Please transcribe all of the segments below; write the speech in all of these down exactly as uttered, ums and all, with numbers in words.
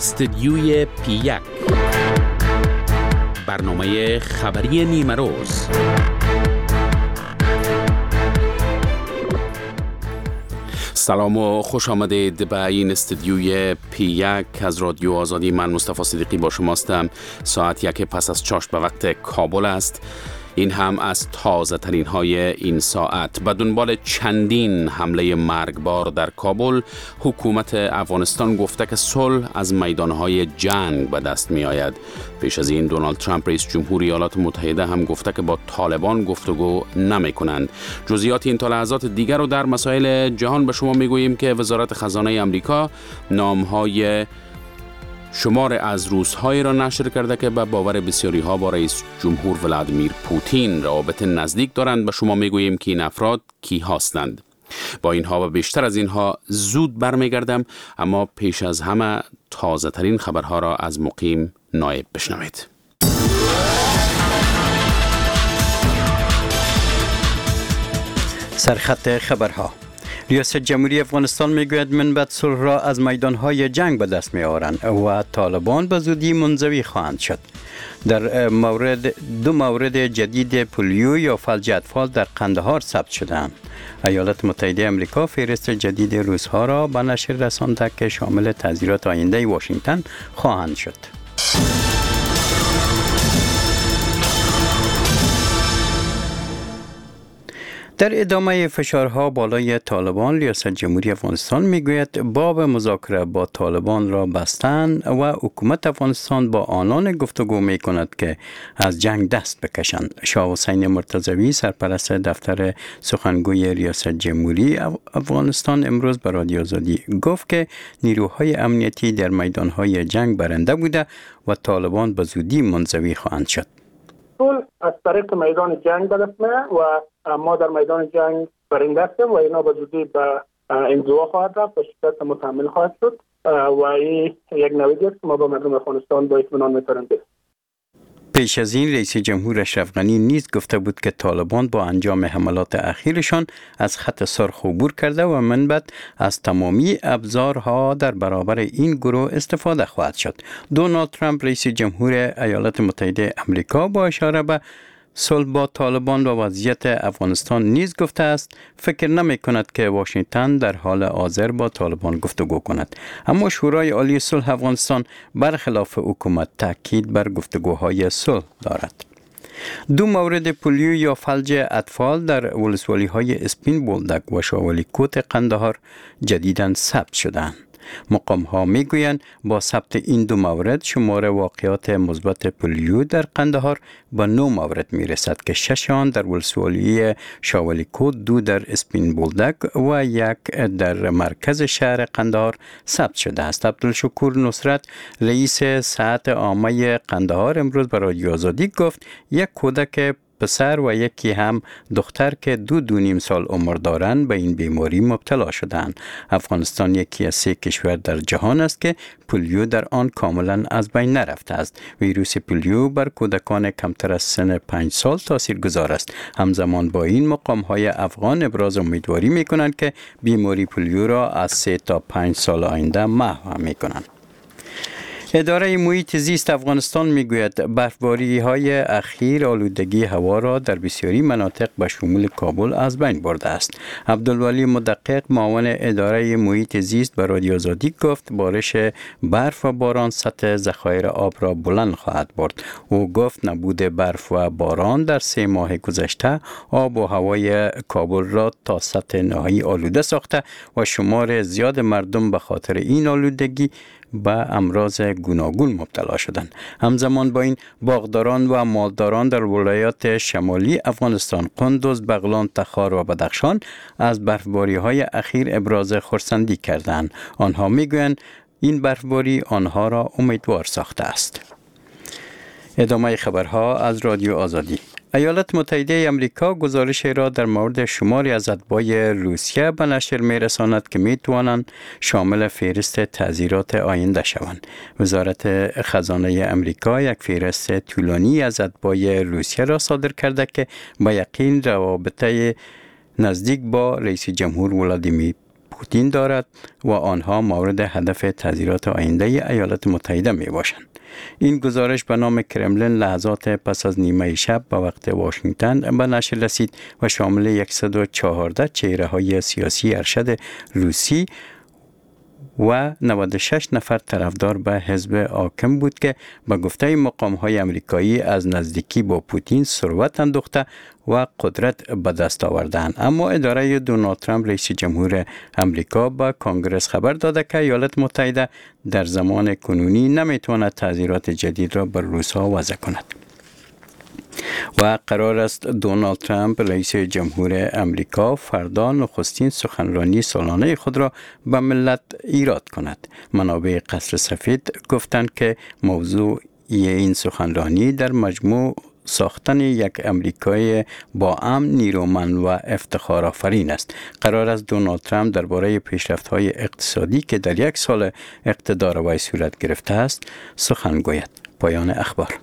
استدیوی پی یک، برنامه خبری نیمه روز. سلام و خوش آمدید به این استدیوی پی یک از رادیو آزادی. من مصطفی صدیقی با شماستم. ساعت یک پس از چاشت به وقت کابل است. این هم از تازه ترین های این ساعت. به دنبال چندین حمله مرگبار در کابل، حکومت افغانستان گفته که صلح از میدانهای جنگ به دست می آید. پیش از این دونالد ترامپ رئیس جمهور ایالات متحده هم گفته که با طالبان گفتگو نمی کنند. جزئیات این تا لحظات دیگر رو در مسائل جهان به شما می گوییم که وزارت خزانه امریکا نامهای شمار از روزهایی را نشر کرده که به باور بسیاری ها با رئیس جمهور ولادیمیر پوتین روابط نزدیک دارند. به شما میگوییم که این افراد کی هستند. با اینها و بیشتر از اینها زود برمیگردم، اما پیش از همه تازه ترین خبرها را از مقیم نایب بشنوید. سرخط خبرها. ریاست جمهوری افغانستان میگوید منبت صلح را از میدانهای جنگ به دست می آورند و طالبان به زودی منزوی خواهند شد. در مورد دو مورد جدید پولیو یا فلج اطفال در قندهار ثبت شدند. ایالات متحده آمریکا فهرست جدید روزها را به نشر رسانده که شامل تعزیرات آینده واشنگتن خواهند شد. در ادامه فشارها بالای طالبان، ریاست جمهوری افغانستان میگوید باب مذاکره با طالبان را بستن و حکومت افغانستان با آنان گفتگو میکند که از جنگ دست بکشند. شاه حسین مرتضوی سرپرست دفتر سخنگوی ریاست جمهوری افغانستان امروز به رادیو آزادی گفت که نیروهای امنیتی در میدانهای جنگ برنده بوده و طالبان به زودی منزوی خواهند شد. از طریق میدان جنگ به دست میاد و ما در میدان جنگ برنده هستیم و اینا به زودی به انزوا خواهد رفت و شکست متحمل خواهد شد و این یک نویدی است که ما با مردم افغانستان با اطمینان میتونیم بریم. پیش از این رئیس جمهور اشرف غنی نیز گفته بود که طالبان با انجام حملات اخیرشان از خط سرخ عبور کرده و من بعد از تمامی ابزارها در برابر این گروه استفاده خواهد شد. دونالد ترامپ رئیس جمهور ایالات متحده آمریکا با اشاره به صلح با طالبان و وضعیت افغانستان نیز گفته است فکر نمی کند که واشنگتن در حال حاضر با طالبان گفتگو کند. اما شورای عالی صلح افغانستان برخلاف حکومت تاکید بر گفتگوهای صلح دارد. دو مورد پولیو یا فلج اطفال در ولسوالی های اسپین بولدک و شاولی کوت قندهار جدیداً ثبت شدند. مقام ها می گویند با ثبت این دو مورد شمار واقعات مثبت پولیو در قندهار به نو مورد می رسد که شش آن در ولسوالی شاولی کوت، دو در اسپین بولدک و یک در مرکز شهر قندهار ثبت شده است. عبدالشکور نصرت رئیس صحت عامه قندهار امروز به رادیو آزادی گفت یک کودک پسر و یکی هم دختر که دو دو نیم سال عمر دارند به این بیماری مبتلا شدند. افغانستان یکی از سه کشور در جهان است که پولیو در آن کاملا از بین نرفته است. ویروس پولیو بر کودکان کمتر از سن پنج سال تاثیرگذار است. همزمان با این مقام‌های افغان ابراز امیدواری می‌کنند که بیماری پولیو را از سه تا پنج سال آینده محو می‌کنند. اداره محیط زیست افغانستان میگوید برفباری‌های اخیر آلودگی هوا را در بسیاری مناطق به شمول کابل از بین برده است. عبدالولی مدقق معاون اداره محیط زیست به رادیو آزادی گفت بارش برف و باران سطح ذخایر آب را بلند خواهد برد. او گفت نبود برف و باران در سه ماه گذشته آب و هوای کابل را تا سطح نهایی آلوده ساخته و شمار زیاد مردم به خاطر این آلودگی به امراض گوناگون مبتلا شدند. همزمان با این باغداران و مالداران در ولایات شمالی افغانستان قندوز، بغلان، تخار و بدخشان از برفباری‌های اخیر ابراز خرسندی کردند. آنها میگویند این برفباری آنها را امیدوار ساخته است. ادامه خبرها از رادیو آزادی. ایالات متحده آمریکا گزارش را در مورد شماری از اتباع روسیه به نشر می‌رساند که می‌توانند شامل فهرست تعزیرات آینده شوند. وزارت خزانه آمریکا یک فهرست طولانی از اتباع روسیه را صادر کرده که با یقین روابط نزدیک با رئیس جمهور ولادیمیر پوتین دارد و آنها مورد هدف تذیرات آینده ایالات متحده می باشند. این گزارش به نام کرملین لحظات پس از نیمه شب به وقت واشنگتن به نشر رسید و شامل صد و چهارده چهره های سیاسی ارشد روسی و نود و شش نفر طرفدار به حزب حاکم بود که به گفته مقام‌های آمریکایی از نزدیکی با پوتین ثروت اندوخته و قدرت به دست آوردند. اما اداره دونالد ترامپ رئیس جمهور آمریکا به کانگرس خبر داده که ایالات متحده در زمان کنونی نمیتواند تعزیرات جدید را بر روس‌ها وضع کند. و قرار است دونالد ترامپ رئیس جمهور آمریکا فردا نخستین سخنرانی سالانه خود را به ملت ایراد کند. منابع قصر سفید گفتند که موضوع این سخنرانی در مجموع ساختن یک امریکای با امن، نیرومند و افتخار آفرین است. قرار است دونالد ترامپ درباره پیشرفت‌های اقتصادی که در یک سال اقتدار وی صورت گرفته است سخن گوید. پایان اخبار.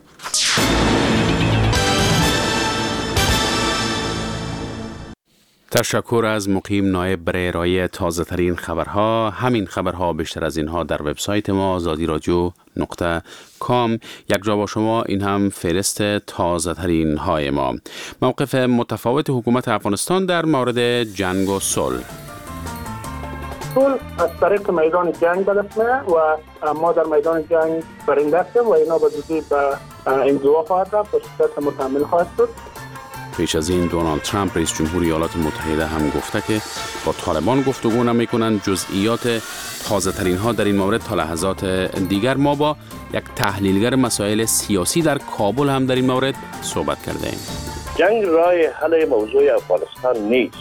تشکر از مقیم نایب برای ارائه تازه ترین خبرها. همین خبرها بیشتر از اینها در وبسایت ما آزادی رادیو نقطه کام. یک جا با شما، این هم فهرست تازه ترین های ما. موقف متفاوت حکومت افغانستان در مورد جنگ و صلح. صلح از طریق میدان جنگ به دست میاد و ما در میدان جنگ برنده هستیم و اینا به زودی به انزوا خواهد رفت و شکست متحمل خواهد شد. پیش از این دونالد ترامپ رئیس جمهور ایالات متحده هم گفته که با طالبان گفتگو نمی‌کنند. جزئیات تازه ترین ها در این مورد تا لحظات دیگر. ما با یک تحلیلگر مسائل سیاسی در کابل هم در این مورد صحبت کرده ایم. جنگ راه حل موضوع افغانستان نیست.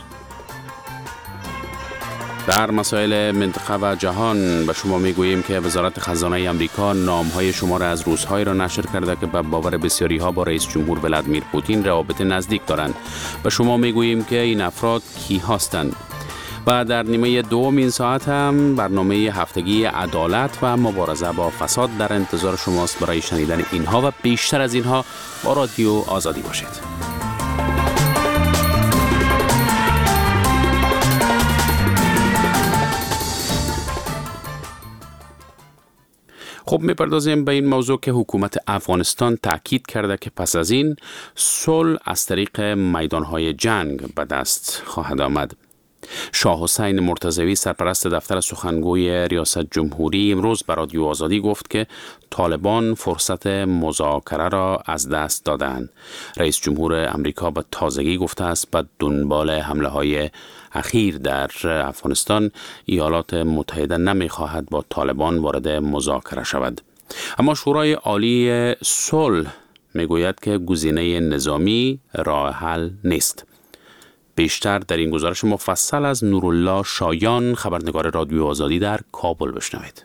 در مسائل منطقه و جهان به شما میگوییم که وزارت خزانه آمریکا نامهای شمار از روزهایی را نشر کرده که به باور بسیاری ها با رئیس جمهور ولادیمیر پوتین روابط نزدیک دارند. به شما میگوییم که این افراد کی هستند. و در نیمه دوم این ساعت هم برنامه هفتگی عدالت و مبارزه با فساد در انتظار شماست. برای شنیدن اینها و بیشتر از اینها با رادیو آزادی باشید. خب میپردازیم به این موضوع که حکومت افغانستان تاکید کرده که پس از این صلح از طریق میدانهای جنگ به دست خواهد آمد. شاه حسین مرتضوی سرپرست دفتر سخنگوی ریاست جمهوری امروز به رادیو آزادی گفت که طالبان فرصت مذاکره را از دست دادند. رئیس جمهور امریکا به تازگی گفته است به دنبال حمله های اخیر در افغانستان ایالات متحده نمی‌خواهد با طالبان وارد مذاکره شود. اما شورای عالی صلح میگوید که گزینه نظامی راه حل نیست. بیشتر در این گزارش مفصل از نورالله شایان خبرنگار رادیو آزادی در کابل بشنوید.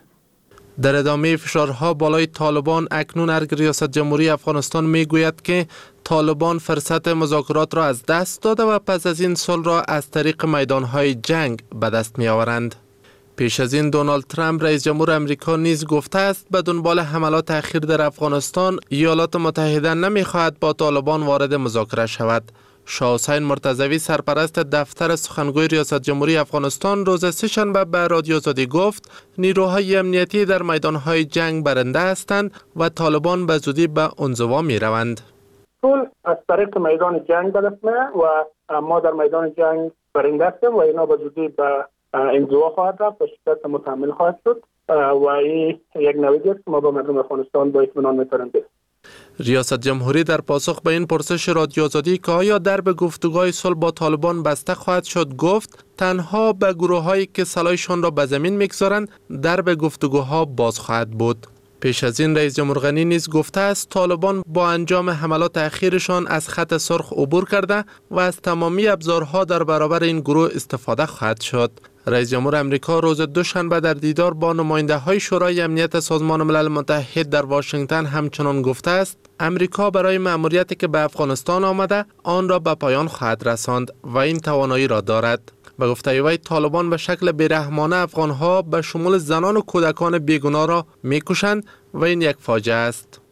در ادامه فشارها بالای طالبان اکنون ارگ ریاست جمهوری افغانستان میگوید که طالبان فرصت مذاکرات را از دست داده و پس از این صلح را از طریق میدانهای جنگ به دست می آورند. پیش از این دونالد ترامپ رئیس جمهور امریکا نیز گفته است به دنبال حملات اخیر در افغانستان ایالات متحده نمی خواهد با طالبان وارد مذاکره شود. شاه حسین مرتضوی سرپرست دفتر سخنگوی ریاست جمهوری افغانستان روز سه‌شنبه به رادیو آزادی گفت نیروهای امنیتی در میدانهای جنگ برنده هستند و طالبان به زودی به انزوا می روند. صلح از طریق میدان جنگ به دست میاد و ما در میدان جنگ برنده هستیم و اینا به زودی به انزوا خواهد رفت و شکست متحمل خواهد شد و این یک نویدی است که ما با مردم افغانستان با اطمینان میتونیم بریم. ریاست جمهوری در پاسخ به این پرسش رادیو آزادی که آیا درب گفتگوهای صلح با طالبان بسته خواهد شد گفت تنها به گروه‌هایی که سلاحشان را به زمین می‌گذارند درب گفتگوها باز خواهد بود. پیش از این رئیس جمهور غنی نیز گفته است طالبان با انجام حملات اخیرشان از خط سرخ عبور کرده و از تمامی ابزارها در برابر این گروه استفاده خواهد شد. رئیس جمهور امریکا روز دوشنبه در دیدار با نماینده های شورای امنیت سازمان ملل متحد در واشنگتن همچنان گفته است امریکا برای مأموریتی که به افغانستان آمده آن را به پایان خواهد رساند و این توانایی را دارد. به گفته وی طالبان به شکل بیرحمانه افغانها به شمول زنان و کودکان بیگناه را میکشند و این یک فاجعه است.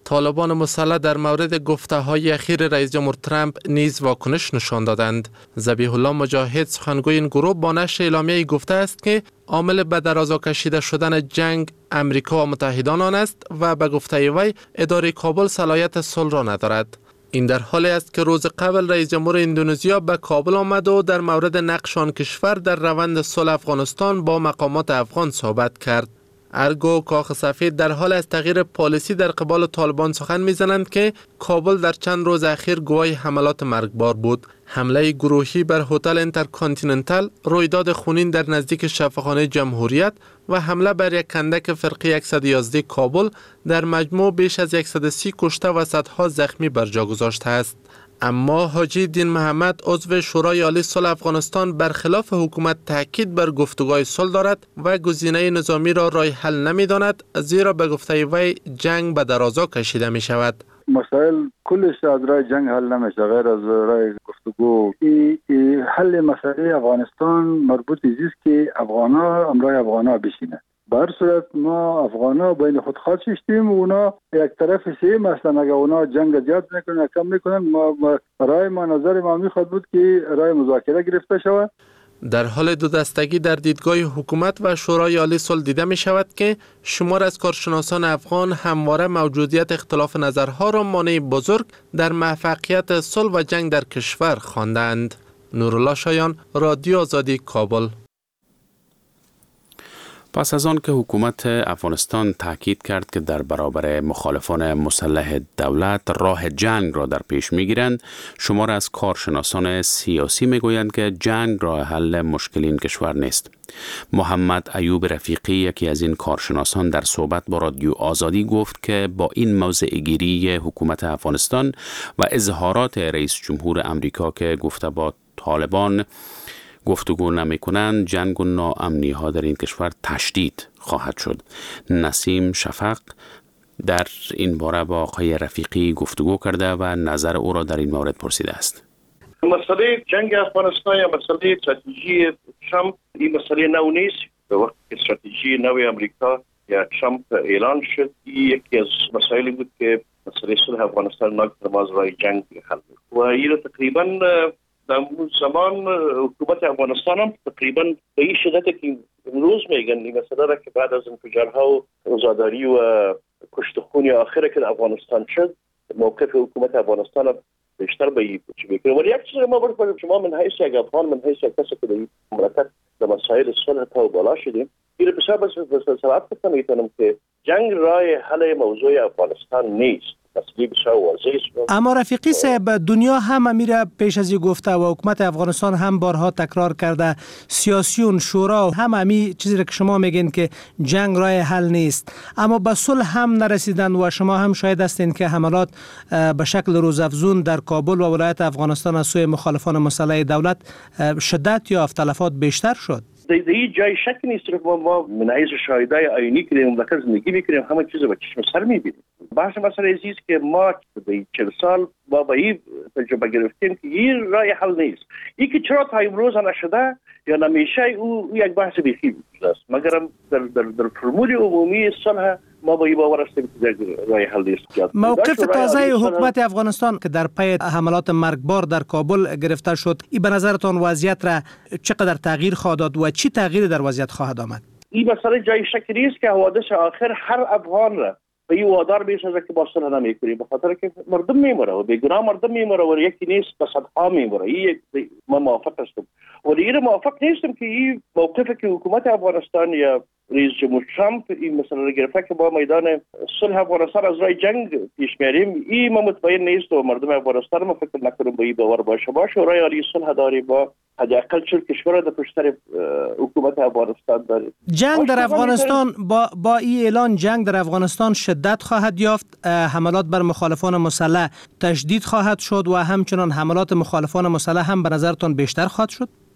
طالبان مسلح در مورد گفته‌های اخیر رئیس جمهور ترامپ نیز واکنش نشان دادند. ذبیح الله مجاهد سخنگوی این گروه با نشر اعلامیه‌ای گفته است که عامل به درازا کشیده شدن جنگ امریکا و متحدان آن است و به گفته وی اداره کابل صلاحیت صلح را ندارد. این در حالی است که روز قبل رئیس جمهور اندونزیا به کابل آمد و در مورد نقش آن کشور در روند صلح افغانستان با مقامات افغان صحبت کرد. ارگو کاخ سفید در حال از تغییر پالیسی در قبال طالبان سخن میزنند که کابل در چند روز اخیر گواه حملات مرگبار بود. حمله گروهی بر هتل اینترکانتیننتال، رویداد خونین در نزدیک شفاخانه جمهوریت و حمله بر یک کندک فرقی صد و یازده کابل در مجموع بیش از صد و سی کشته و صدها زخمی بر جا گذاشته است. اما حاجی دین محمد عضو شورای عالی صلح افغانستان برخلاف حکومت تاکید بر گفتگوهای صلح دارد و گزینه نظامی را راه حل نمی‌داند، زیرا به گفته وی جنگ به درازا کشیده می شود. مسائل کلش از راه جنگ حل نمیشه، غیر از راه گفتگو. ای, ای حل مسئله افغانستان مربوط است که افغانا امرای افغانا بشینه. به هر صورت ما افغانا بین خود خواهد شدیم و اونا یک طرف سی مثلا اگر اونا جنگ زیاد میکنن کم میکنن، ما, ما رای ما نظر ما میخواد بود که رای مذاکره گرفته شود. در حال دو دستگی در دیدگاه حکومت و شورای عالی صلح دیده می شود که شمار از کارشناسان افغان همواره موجودیت اختلاف نظرها را مانع بزرگ در موفقیت صلح و جنگ در کشور خواندند. نورالله شایان، رادیو آزادی، کابل. پس از آن که حکومت افغانستان تاکید کرد که در برابر مخالفان مسلح دولت راه جنگ را در پیش می‌گیرند، شمار از کارشناسان سیاسی می‌گویند که جنگ راه حل مشکل این کشور نیست. محمد ایوب رفیقی، یکی از این کارشناسان، در صحبت با رادیو آزادی گفت که با این موضع گیری حکومت افغانستان و اظهارات رئیس جمهور امریکا که گفته با طالبان گفتگو نمی کنند، جنگ و ناامنی ها در این کشور تشدید خواهد شد. نسیم شفق در این باره با آقای رفیقی گفتگو کرده و نظر او را در این مورد پرسیده است. مسئله جنگ افغانستان یا مسئله استراتژی ترامپ این مسئله نو نیست. به وقت که استراتژی نو امریکا یا ترامپ اعلان شد، یکی از مسائلی بود که مسئله صلح افغانستان ناگزیر رای جنگ حل و این تقریبا در اون زمان حکومت افغانستان هم تقریبا به این شدت که امروز میگن این مسئله را که بعد از انفجارها و روزاداری و کشت خونی آخره که افغانستان شد، موقف حکومت افغانستان هم بیشتر به این چی میکنه. ولی یک چیز ما برای شما من حیث یک افغان، من حیث یک کسی که در این مملکت در مسائل صلح تا بالا شدیم، این رو بسیار بسیار سرعت کنم میتونم که جنگ رای حل موضوع افغانستان نیست. اما رفیقی صاحب، دنیا هم میره پیش از این گفته و حکومت افغانستان هم بارها تکرار کرده، سیاسیون، شورا هم همی چیزی که شما میگین که جنگ راه حل نیست، اما به صلح هم نرسیدن و شما هم شاهد هستین که حملات به شکل روزافزون در کابل و ولایت افغانستان از سوی مخالفان مسلح دولت شدت یا تلفات بیشتر شد. در این جای شک نیست که ما من حیث شاهدای عینی که در مملکت زندگی میکنیم همه چیز با چشم سر میبینیم. بحث مسئله عزیز که ما در چهل سال با با این تجربه گرفتیم که این راه حل نیست. این که چرا تا امروز نشده یا نمیشه او یک بحث بیخی است، مگر در در در فرمول عمومی صلح ما با این باور هستیم که راه حل نیست. موقف تازه حکومت افغانستان که در پی حملات مرگبار در کابل گرفته شد، این به نظرتان وضعیت را چقدر تغییر خواهد داد و چی تغییری در وضعیت خواهد آمد؟ این مسئله جای شک نیست که حوادث آخر هر افغان را به این وادار میسازه که با صلح نمیکنیم، به خاطر که مردم میمره و بیگناه مردم میمره و یکی نیست به صدها میمره. این ما موافق هستم، ولی این موافق نیستم که این موقفی که حکومت افغانستان یا رئیس جمهور ترامپ این مسئله را گرفته که با میدان صلح افغانستان از راه جنگ پیش میریم، این ما مطمئن نیست و مردم افغانستان ما فکر نکنم به این باور باشه. با شورای عالی صلح داریم، با حداقل چهل کشور در پشت حکومت افغانستان داریم. جنگ در افغانستان با با این اعلان جنگ در افغانستان شدت خواهد یافت، حملات بر مخالفان مسلح تشدید خواهد شد و همچنان حملات مخالفان مسلح هم به نظرتان بیشتر خواهد شد؟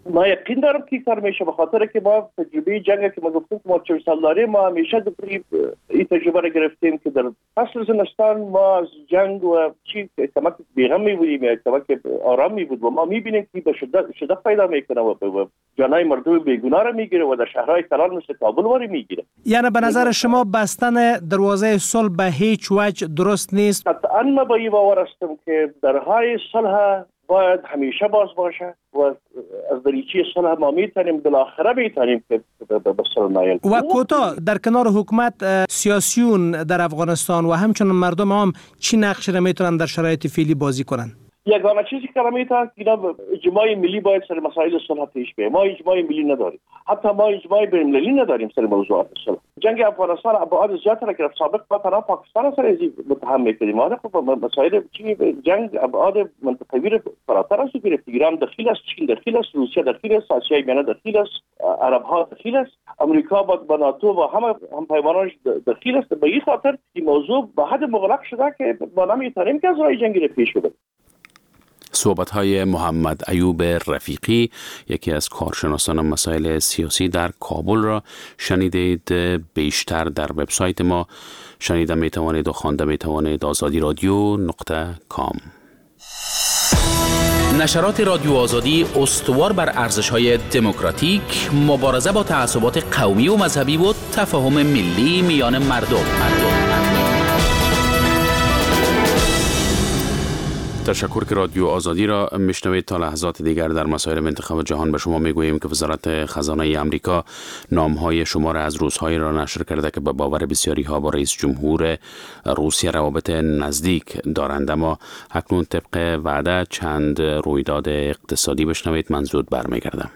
ما یقین دارم که کار میشه، به خاطر که ما تجربه جنگ که ما گفتیم ما چهل سال داریم، ما همیشه این تجربه را گرفتیم که در فصل زمستان ما از جنگ و چی کمک بیغم می بودیم یا کمک آرام می بود و ما میبینیم که به شدت شدت پیدا میکنه و جانای مردم بیگناه را میگیره و در شهرهای کلان مثل کابل واری میگیره. یعنی به نظر شما بستن دروازه صلح به هیچ وجه درست نیست؟ قطعا ما به این باور هستم که درهای صلح باید همیشه باز باشه و از دریچه صلح ما میتونیم بالاخره میتونیم که به صلح نایل. و کوتاه در کنار حکومت سیاسیون در افغانستان و همچنین مردم هم چی نقش را میتونن در شرایط فعلی بازی کنن؟ یگانه چیزی که میتونن اینا اجماع ملی باید سر مسائل صلح پیش بیاره. ما اجماع ملی نداریم، حتی ما اجماع بین‌المللی نداریم سر موضوعات صلح. جنگ افغانستان ابعاد زیاد را گرفت. سابق ما تنها پاکستان سر از متهم میکردیم. ما خب مسائل چی جنگ ابعاد منطقوی را فراتر از گرفت. ایران داخل است، چین داخل است، روسیه داخل است، آسیای میانه داخل است، عرب ها داخل است، امریکا با ناتو و همه هم پیمانش داخل است. به این خاطر این موضوع به حد مغلق شده که ما نمیتونیم که از راه جنگی را پیش ببریم. صحبت‌های محمد ایوب رفیقی، یکی از کارشناسان مسائل سیاسی در کابل را شنیدید. بیشتر در وبسایت ما شنیده میتوانید و خوانده میتوانید آزادی رادیو نقطه کام. نشرات رادیو آزادی استوار بر ارزش‌های دموکراتیک، مبارزه با تعصبات قومی و مذهبی و تفاهم ملی میان مردم. مردم. تشکر که رادیو آزادی را میشنوید. تا لحظات دیگر در مسائل منطقه و جهان به شما میگوییم که وزارت خزانه امریکا نامهای شمار از روزهایی را نشر کرده که به باور بسیاری ها با رئیس جمهور روسیه روابط نزدیک دارند. اما اکنون طبق وعده چند رویداد اقتصادی بشنوید، من زود برمیگردم.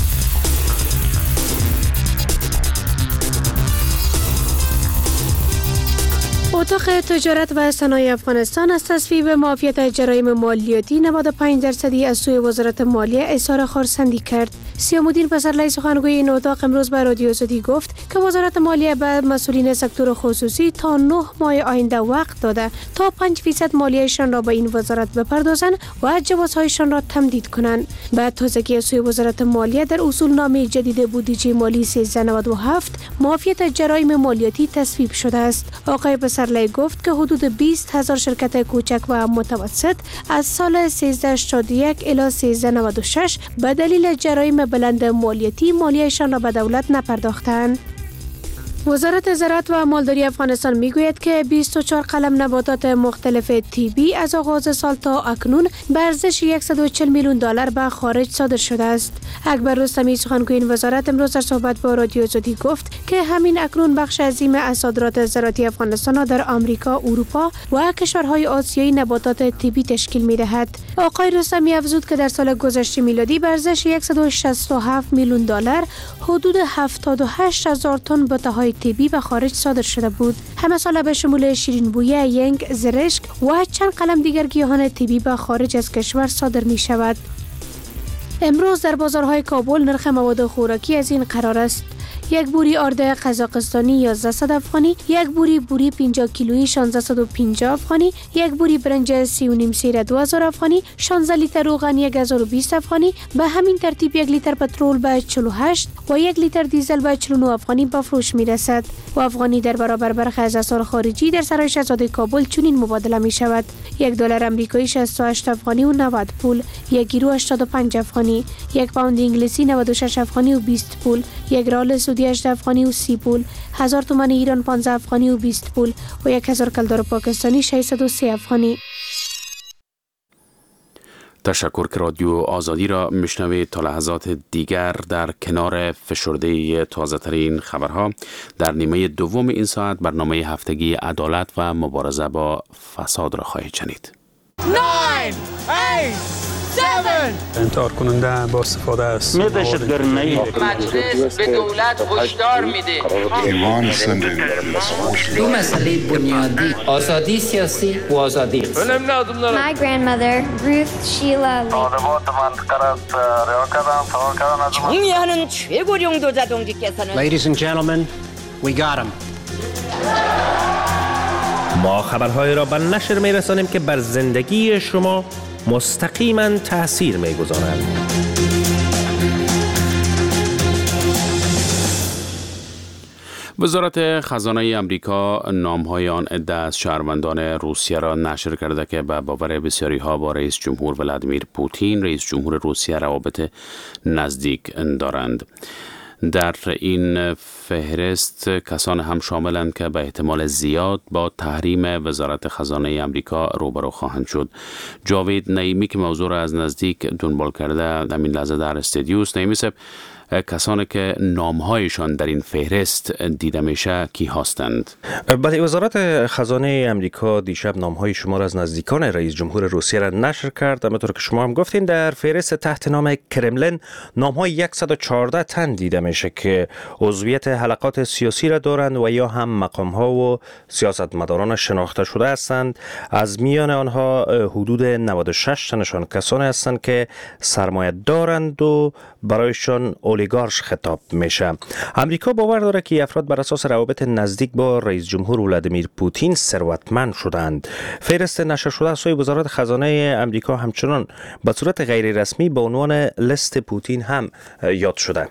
اتاق تجارت و صنایع افغانستان از تصویب معافیت جرایم مالیاتی نود و پنج درصدی از سوی وزارت مالیه اظهار خرسندی کرد. سیام‌الدین پسرلی سخنگوی این اتاق امروز به رادیو آزادی گفت که وزارت مالیه به مسئولین سکتور خصوصی تا نه ماه آینده وقت داده تا پنج درصد مالیهشان را به این وزارت بپردازند و جوازهایشان را تمدید کنند. بعد تازگی از سوی وزارت مالیه در اصولنامه جدید بودجه مالی سیزده نود و هفت معافیت جرایم مالیاتی تصویب شده است. آقای پسرلی گفت که حدود بیست هزار شرکت کوچک و متوسط از سال سیزده هشتاد و یک الی سیزده نود و شش به دلیل جرایم بلند مالیاتی مالیهشان را به دولت نپرداختند. وزارت زراعت و مالداری افغانستان میگوید که بیست و چهار قلم نباتات مختلف طبی از آغاز سال تا اکنون به ارزش صد و چهل میلیون دلار به خارج صادر شده است. اکبر رستمی سخنگوی این وزارت امروز در صحبت با رادیو آزادی گفت که همین اکنون بخش عظیم از صادرات زراعتی افغانستان در آمریکا، اروپا و کشورهای آسیایی نباتات طبی تشکیل می‌دهد. آقای رستمی افزود که در سال گذشته میلادی به ارزش صد و شصت و هفت میلیون دلار حدود هفتاد و هشت هزار تن باته‌های طبی به خارج صادر شده بود. همه ساله به شمول شیرین بویه، ینگ، زرشک و چند قلم دیگر گیاهان طبی به خارج از کشور صادر می شود. امروز در بازارهای کابل نرخ مواد خوراکی از این قرار است: یک بوری آرد قزاقستانی یازده افغانی، یک بوری بوری پنجاه کیلویی شانزده و پنجاه افغانی، یک بوری برنج سی و نیم سیر دو هزار افغانی، شانزده لیتر روغن یک هزار و بیست افغانی، به همین ترتیب یک لیتر پترول به چهل و هشت و یک لیتر دیزل به چهل و نه افغانی به فروش می رسد. و افغانی در برابر برخی از اسعار خارجی در سرای شاهزاده کابل چنین مبادله می شود: یک دلار آمریکایی شصت و هشت افغانی و نود پول، یک یورو هشتاد و پنج افغانی، یک پوند انگلیسی نود و شش افغانی و بیست پول، یک ریال سعودی هشت افغانی و سی پول، هزار تومان ایران پانزده افغانی و بیست پول و یک هزار کلدار پاکستانی ششصد و سه افغانی. تشکر که رادیو آزادی را میشنوید. تا لحظات دیگر در کنار فشرده تازه ترین خبرها در نیمه دوم این ساعت برنامه هفتگی عدالت و مبارزه با فساد را خواهید شنید. انتحار کننده با استفاده از مجلس به دولت هشدار میده دو مسئله بنیادی: آزادی سیاسی و آزادی اقتصادی. My grandmother Ruth Sheila 정의하는 최고령 도자동지께서는 Ladies and gentlemen, we got him. ما خبرهای را به نشر میرسانیم که بر زندگی شما مستقیما تأثیر میگذارند. وزارت خزانه آمریکا نام‌های آن عده از شهروندان روسیه را نشر کرده که به باور بسیاری‌ها با رئیس جمهور ولادیمیر پوتین رئیس جمهور روسیه روابط نزدیک دارند. در این فهرست کسان هم شاملند که به احتمال زیاد با تحریم وزارت خزانه آمریکا روبرو خواهند شد. جاوید نعیمی که موضوع را از نزدیک دنبال کرده در این لحظه در استودیو است. نعیمی صاحب، کسانی که نامهایشان در این فهرست دیده میشه کی هستند؟ بله، وزارت خزانه امریکا دیشب نامهای شمار از نزدیکان رئیس جمهور روسیه را نشر کرد. همونطور که شما هم گفتین در فهرست تحت نام کرملین نامهای صد و چهارده تن دیده میشه که عضویت حلقات سیاسی را دارند و یا هم مقامها و سیاستمداران شناخته شده هستند. از میان آنها حدود نود و شش تنشان کسانی هستند که سرمایه دارند و برایشان اولیگارش خطاب میشه. امریکا باور داره که افراد بر اساس روابط نزدیک با رئیس جمهور ولادیمیر پوتین ثروتمند شدند. فهرست نشر شده از سوی وزارت خزانه امریکا همچنان به صورت غیر رسمی به عنوان لیست پوتین هم یاد شده.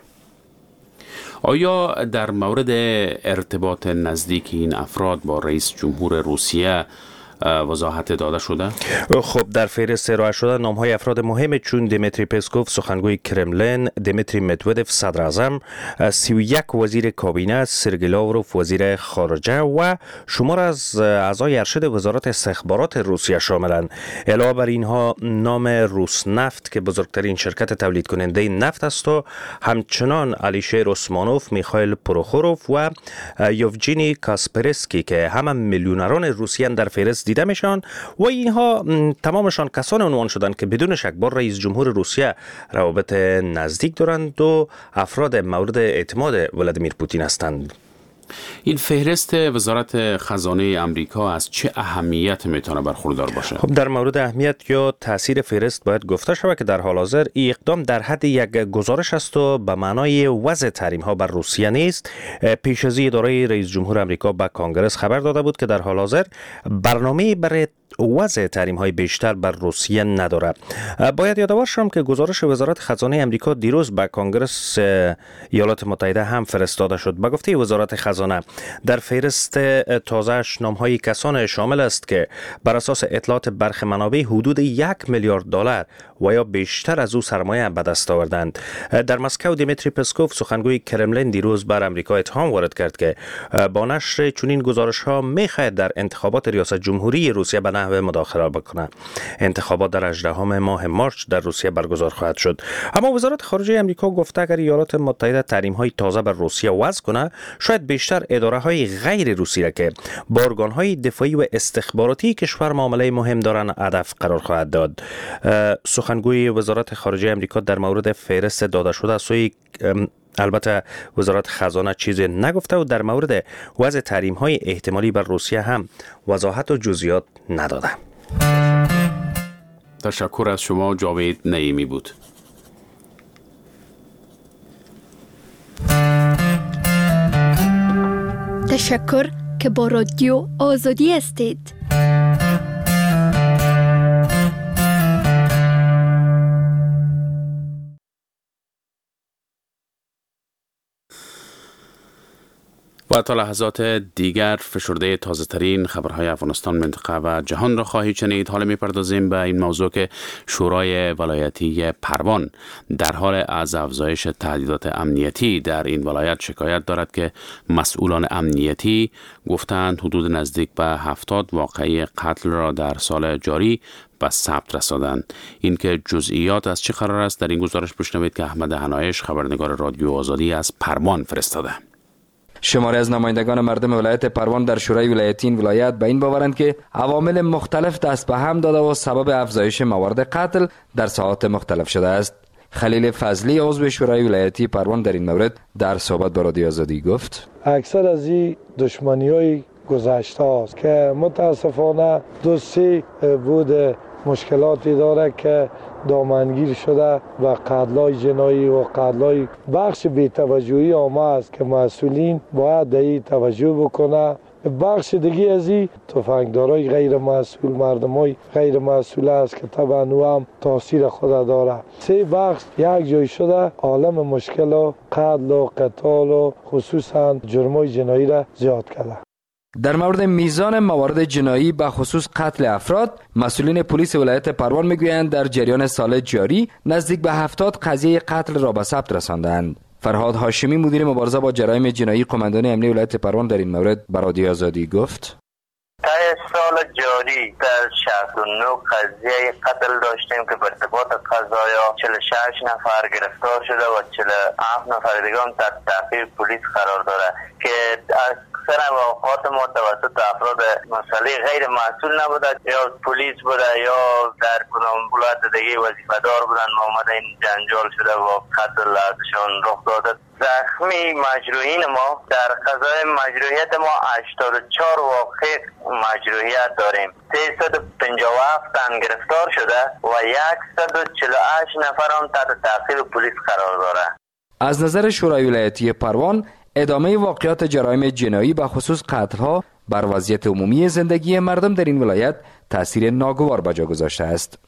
آیا در مورد ارتباط نزدیک این افراد با رئیس جمهور روسیه وضاحت داده شده؟ خب در فهرست ارائه شده نام‌های افراد مهم چون دیمیتری پسکوف سخنگوی کرملین، دیمیتری مدودف صدر اعظم، سی و یک وزیر کابینه، سرگئی لاوروف وزیر خارجه و شمار از اعضای ارشد وزارت استخبارات روسیه شاملند. علاوه بر اینها نام روسنفت که بزرگترین شرکت تولید کننده نفت است و همچنان علیشیر اسمانوف، میخائیل پروخوروف و یوفجینی کاسپرسکی که همه میلیونران روسیه در فهرست دیده میشن و اینها تمامشان کسان عنوان شدند که بدون شک با رئیس جمهور روسیه روابط نزدیک دارند و افراد مورد اعتماد ولادیمیر پوتین هستند. این فهرست وزارت خزانه آمریکا از چه اهمیت میتونه برخوردار باشه؟ خب در مورد اهمیت یا تاثیر فهرست باید گفته شود که در حال حاضر این اقدام در حد یک گزارش است و به معنای وضع تحریم ها بر روسیه نیست. پیش از این اداره رئیس جمهور آمریکا به کانگرس خبر داده بود که در حال حاضر برنامه برای وضع تحریم های بیشتر بر روسیه نداره. باید یادآور شم که گزارش وزارت خزانه آمریکا دیروز به کانگرس ایالات متحده هم فرستاده شد. به گفته وزارت خزانه در فهرست تازه‌اش نام‌های کسان شامل است که بر اساس اطلاعات برخی منابع حدود یک میلیارد دلار و یا بیشتر از او سرمایه به دست آوردند. در مسکو دیمیتری پسکوف سخنگوی کرملین دیروز بر آمریکا اتهام وارد کرد که با نشر چنین گزارش‌ها می‌خواهد در انتخابات ریاست جمهوری روسیه به نحو مداخله بکنه. انتخابات در هجدهم ماه مارچ در روسیه برگزار خواهد شد. اما وزارت خارجه آمریکا گفته اگر ایالات متحده تحریم‌های تازه بر روسیه وضع کنه، شاید بیشتر اداره‌های غیر روسی را که با ارگان‌های دفاعی و استخباراتی کشور معامله مهم دارند هدف قرار خواهد داد. سخنگوی وزارت خارجه آمریکا در مورد فهرست داده شده از سوی البته وزارت خزانه چیزی نگفته و در مورد وضع تحریم‌های احتمالی بر روسیه هم وضاحت و جزئیات نداده. تشکر از شما. جاوید نعیمی بود. تشکر که با رادیو آزادی هستید. و تا لحظات دیگر فشرده تازه ترین خبرهای افغانستان، منطقه و جهان را خواهید شنید. حالا میپردازیم به این موضوع که شورای ولایتی پروان در حال از افزایش تهدیدات امنیتی در این ولایت شکایت دارد که مسئولان امنیتی گفتند حدود نزدیک به هفتاد واقعه قتل را در سال جاری به ثبت رساندند. این که جزئیات از چه قرار است در این گزارش بشنوید که احمد حنایش خبرنگار رادیو آزادی از پروان فرستاده. شماری از نمایندگان مردم ولایت پروان در شورای ولایتی این ولایت به این باورند که عوامل مختلف دست به هم داده و سبب افزایش موارد قتل در ساعات مختلف شده است. خلیل فضلی عضو شورای ولایتی پروان در این مورد در صحبت با رادیو آزادی گفت: اکثر از این دشمنی‌های گذشته است که متاسفانه دو سه بود مشکلاتی داره که دامنگیر شده و قتل‌های جنایی و قتل‌های بخش بی‌توجهی عامه است که مسئولین باید در این توجه بکنه بخش دیگه از این تفنگدارای غیر مسئول، مردمای غیر مسئول است که طبعا او هم تاثیر خود داره. سه بخش یک جای شده عالم مشکل و قتل و قتال و خصوصا جرمای جنایی را زیاد کرده. در مورد میزان موارد جنایی به خصوص قتل افراد، مسئولین پلیس ولایت پروان میگویند در جریان سال جاری نزدیک به هفتاد قضیه قتل را به ثبت رساندند. فرهاد هاشمی مدیر مبارزه با جرایم جنایی قماندان امنیه ولایت پروان در این مورد به رادیو آزادی گفت: تا سال جاری در شصت و نه قضیه قتل داشتیم که به ارتباط قضایا چهل و شش نفر گرفتار شده و چهل و هفت نفر دیگه هم تحت تعقیب پلیس قرار داره که اکثر واقعات ما توسط افراد مسئله غیر مسئول نبوده، یا پلیس بوده یا در کدام ولایت دیگه وظیفه‌دار بودن و آمده این جنجال شده و قتل ازشان رخ داده. زخمی مجروحین ما در قضای مجروحیت ما هشتاد و چهار واقع مجروحیت داریم. سیصد و پنجاه و هفت تن گرفتار شده و صد و چهل و هشت نفر هم تحت تعقیب پلیس قرار داره. از نظر شورای ولایتی پروان، ادامه واقعات جرایم جنایی به خصوص قتل‌ها بر وضعیت عمومی زندگی مردم در این ولایت تاثیر ناگوار به جا گذاشته است.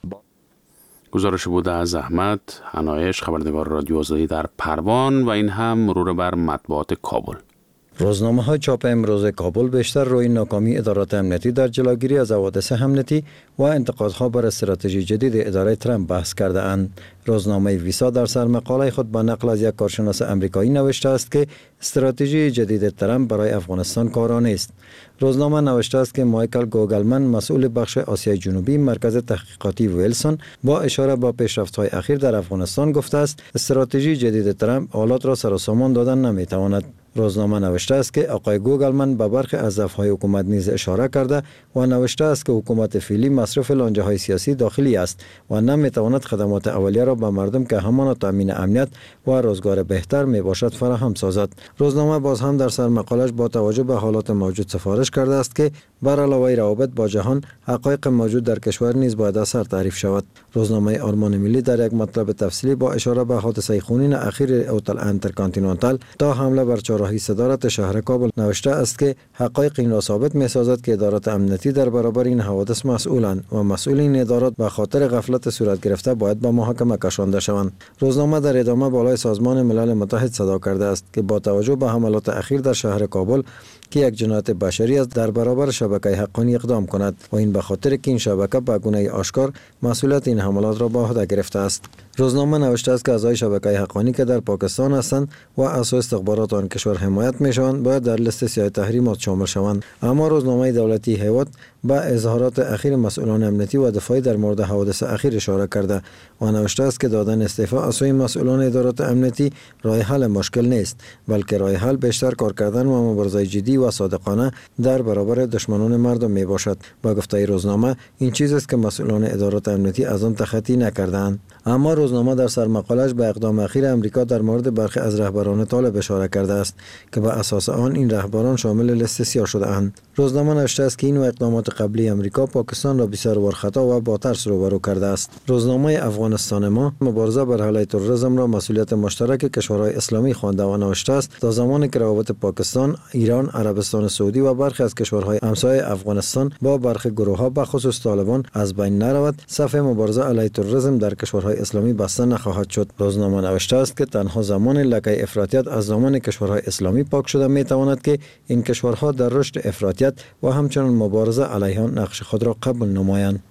گزارش بوده از احمد عنایش، خبرنگار رادیو آزادی در پروان. و این هم مرور بر مطبوعات کابل. روزنامه های چاپ امروز کابل بیشتر روی ناکامی ادارات امنیتی در جلوگیری از حوادث امنیتی و انتقادها بر استراتژی جدید اداره ترامپ بحث کرده اند. روزنامه ویسا در سرمقاله خود با نقل از یک کارشناس امریکایی نوشته است که استراتژی جدید ترامپ برای افغانستان کارآمد است. روزنامه نوشته است که مایکل گوگلمن، مسئول بخش آسیای جنوبی مرکز تحقیقاتی ویلسون، با اشاره به پیشرفت‌های اخیر در افغانستان گفته است استراتژی جدید ترامپ حالات را سر و سامان دادن نمی‌تواند. روزنامه نوشته است که آقای گوگلمن به برخی از ضعف‌های حکومت نیز اشاره کرده و نوشته است که حکومت فعلی مصرف لانجه‌های سیاسی داخلی است و نمی‌تواند خدمات اولیه را به مردم که همان تامین امنیت و روزگار بهتر میباشد فراهم سازد. روزنامه باز هم در سرمقالش با توجه به حالات موجود سفارش کرده است که بر علاوه روابط با جهان، حقایق موجود در کشور نیز باید از سر تعریف شود. روزنامه آرمان ملی در یک مطلب تفصیلی با اشاره به حادثه خونین اخیر هتل انترکانتیننتال تا حمله بر چهارراهی صدارت شهر کابل نوشته است که حقایق این را ثابت می‌سازد که ادارات امنیتی در برابر این حوادث مسئولند و مسئولین این ادارات به خاطر غفلت صورت گرفته باید به محاکمه کشانده شوند. روزنامه در ادامه بالای سازمان ملل متحد صدا کرده است که با توجه به حملات اخیر در شهر کابل که یک جنایت بشری است در برابر شبکه حقانی اقدام کند و این به خاطر که این شبکه به گونه آشکار مسئولیت این حملات را به عهده گرفته است. روزنامه نوشته است که اعضای شبکه حقانی که در پاکستان هستند و از استخبارات آن کشور حمایت میشوند باید در لیست سیاه تحریمات شامل شوند. اما روزنامه دولتی هیواد با اظهارات اخیر مسئولان امنیتی و دفاعی در مورد حوادث اخیر اشاره کرده و نوشته است که دادن استعفا از سوی مسئولان ادارات امنیتی راه حل مشکل نیست، بلکه راه حل بیشتر کار کردن و مبارزه جدی و صادقانه در برابر دشمنان مردم می باشد. با گفته روزنامه این چیز است که مسئولان ادارات امنیتی از آن تخطی نکردند. اما روزنامه در سرمقاله‌اش به اقدام اخیر امریکا در مورد برخی از رهبران طالب اشاره کرده است که به اساس آن این رهبران شامل لیست سیاه شده اند. روزنامه نوشته است که این و اقدامات قبلی امریکا پاکستان را بسیار بر خطا و با ترس روبرو کرده است. روزنامه افغانستان ما مبارزه بر علیه تروریسم را مسئولیت مشترک کشورهای اسلامی خوانده و نوشته است تا زمانی که روابط پاکستان، ایران، عربستان سعودی و برخی از کشورهای همسایه افغانستان با برخی گروه‌ها به خصوص طالبان از بین نرود، صف مبارزه علیه تروریسم در کشورهای اسلامی بسته نخواهد شد. روزنامه نوشته است که تنها زمان لکه افراطیت از زمان کشورهای اسلامی پاک شده میتواند که این کشورها در رشد افراطیت و همچنین مبارزه علیه آن نقش خود را قبول نمایند.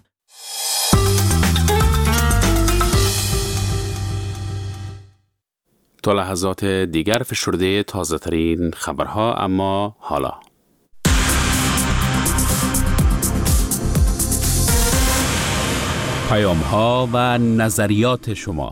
تا لحظات دیگر فشرده تازه ترین خبرها، اما حالا پیام ها و نظریات شما.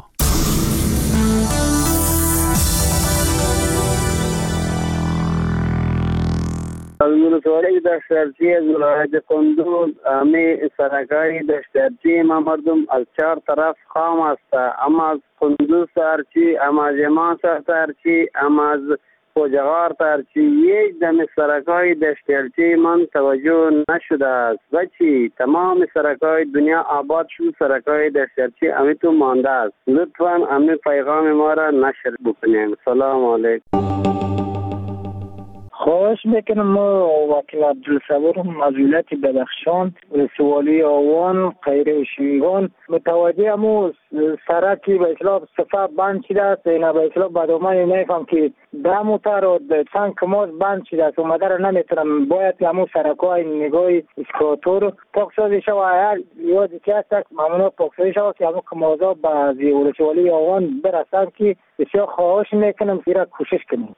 ولسوالی دشترچی از ولایت کندوز امی سرکاری دشترچی ما مردم از چهار طرف خام است، اما از کندوز ترچی، اما از جمان ترچی، اما از پوجغار ترچی یک دم سرکای دشترچی من توجه نشده است. بچی تمام سرکای دنیا آباد شد، سرکای دشترچی امی تو مانده است. لطفاً امی پیغام ما را نشر بکنیم. سلام علیکم. خواهش میکنم ما وکیل عبدالصبور از ولایت بدخشان ولسوالی آوان قیره شینگان متوجه همو سرکی به اصلاح صفحه بند شده است. اینا به اصلاح بدومه نیفهم که ده موتر و چند کماز بند شده است. اومده را نمیتونم باید همو سرکای نگاه اسکاتور پاکسازی شو هر یادی که هست ممنون پاکسازی شو که همو کمازا به ولسوالی آوان برسن که بسیار خواهش میکنم که را کوشش کنیم.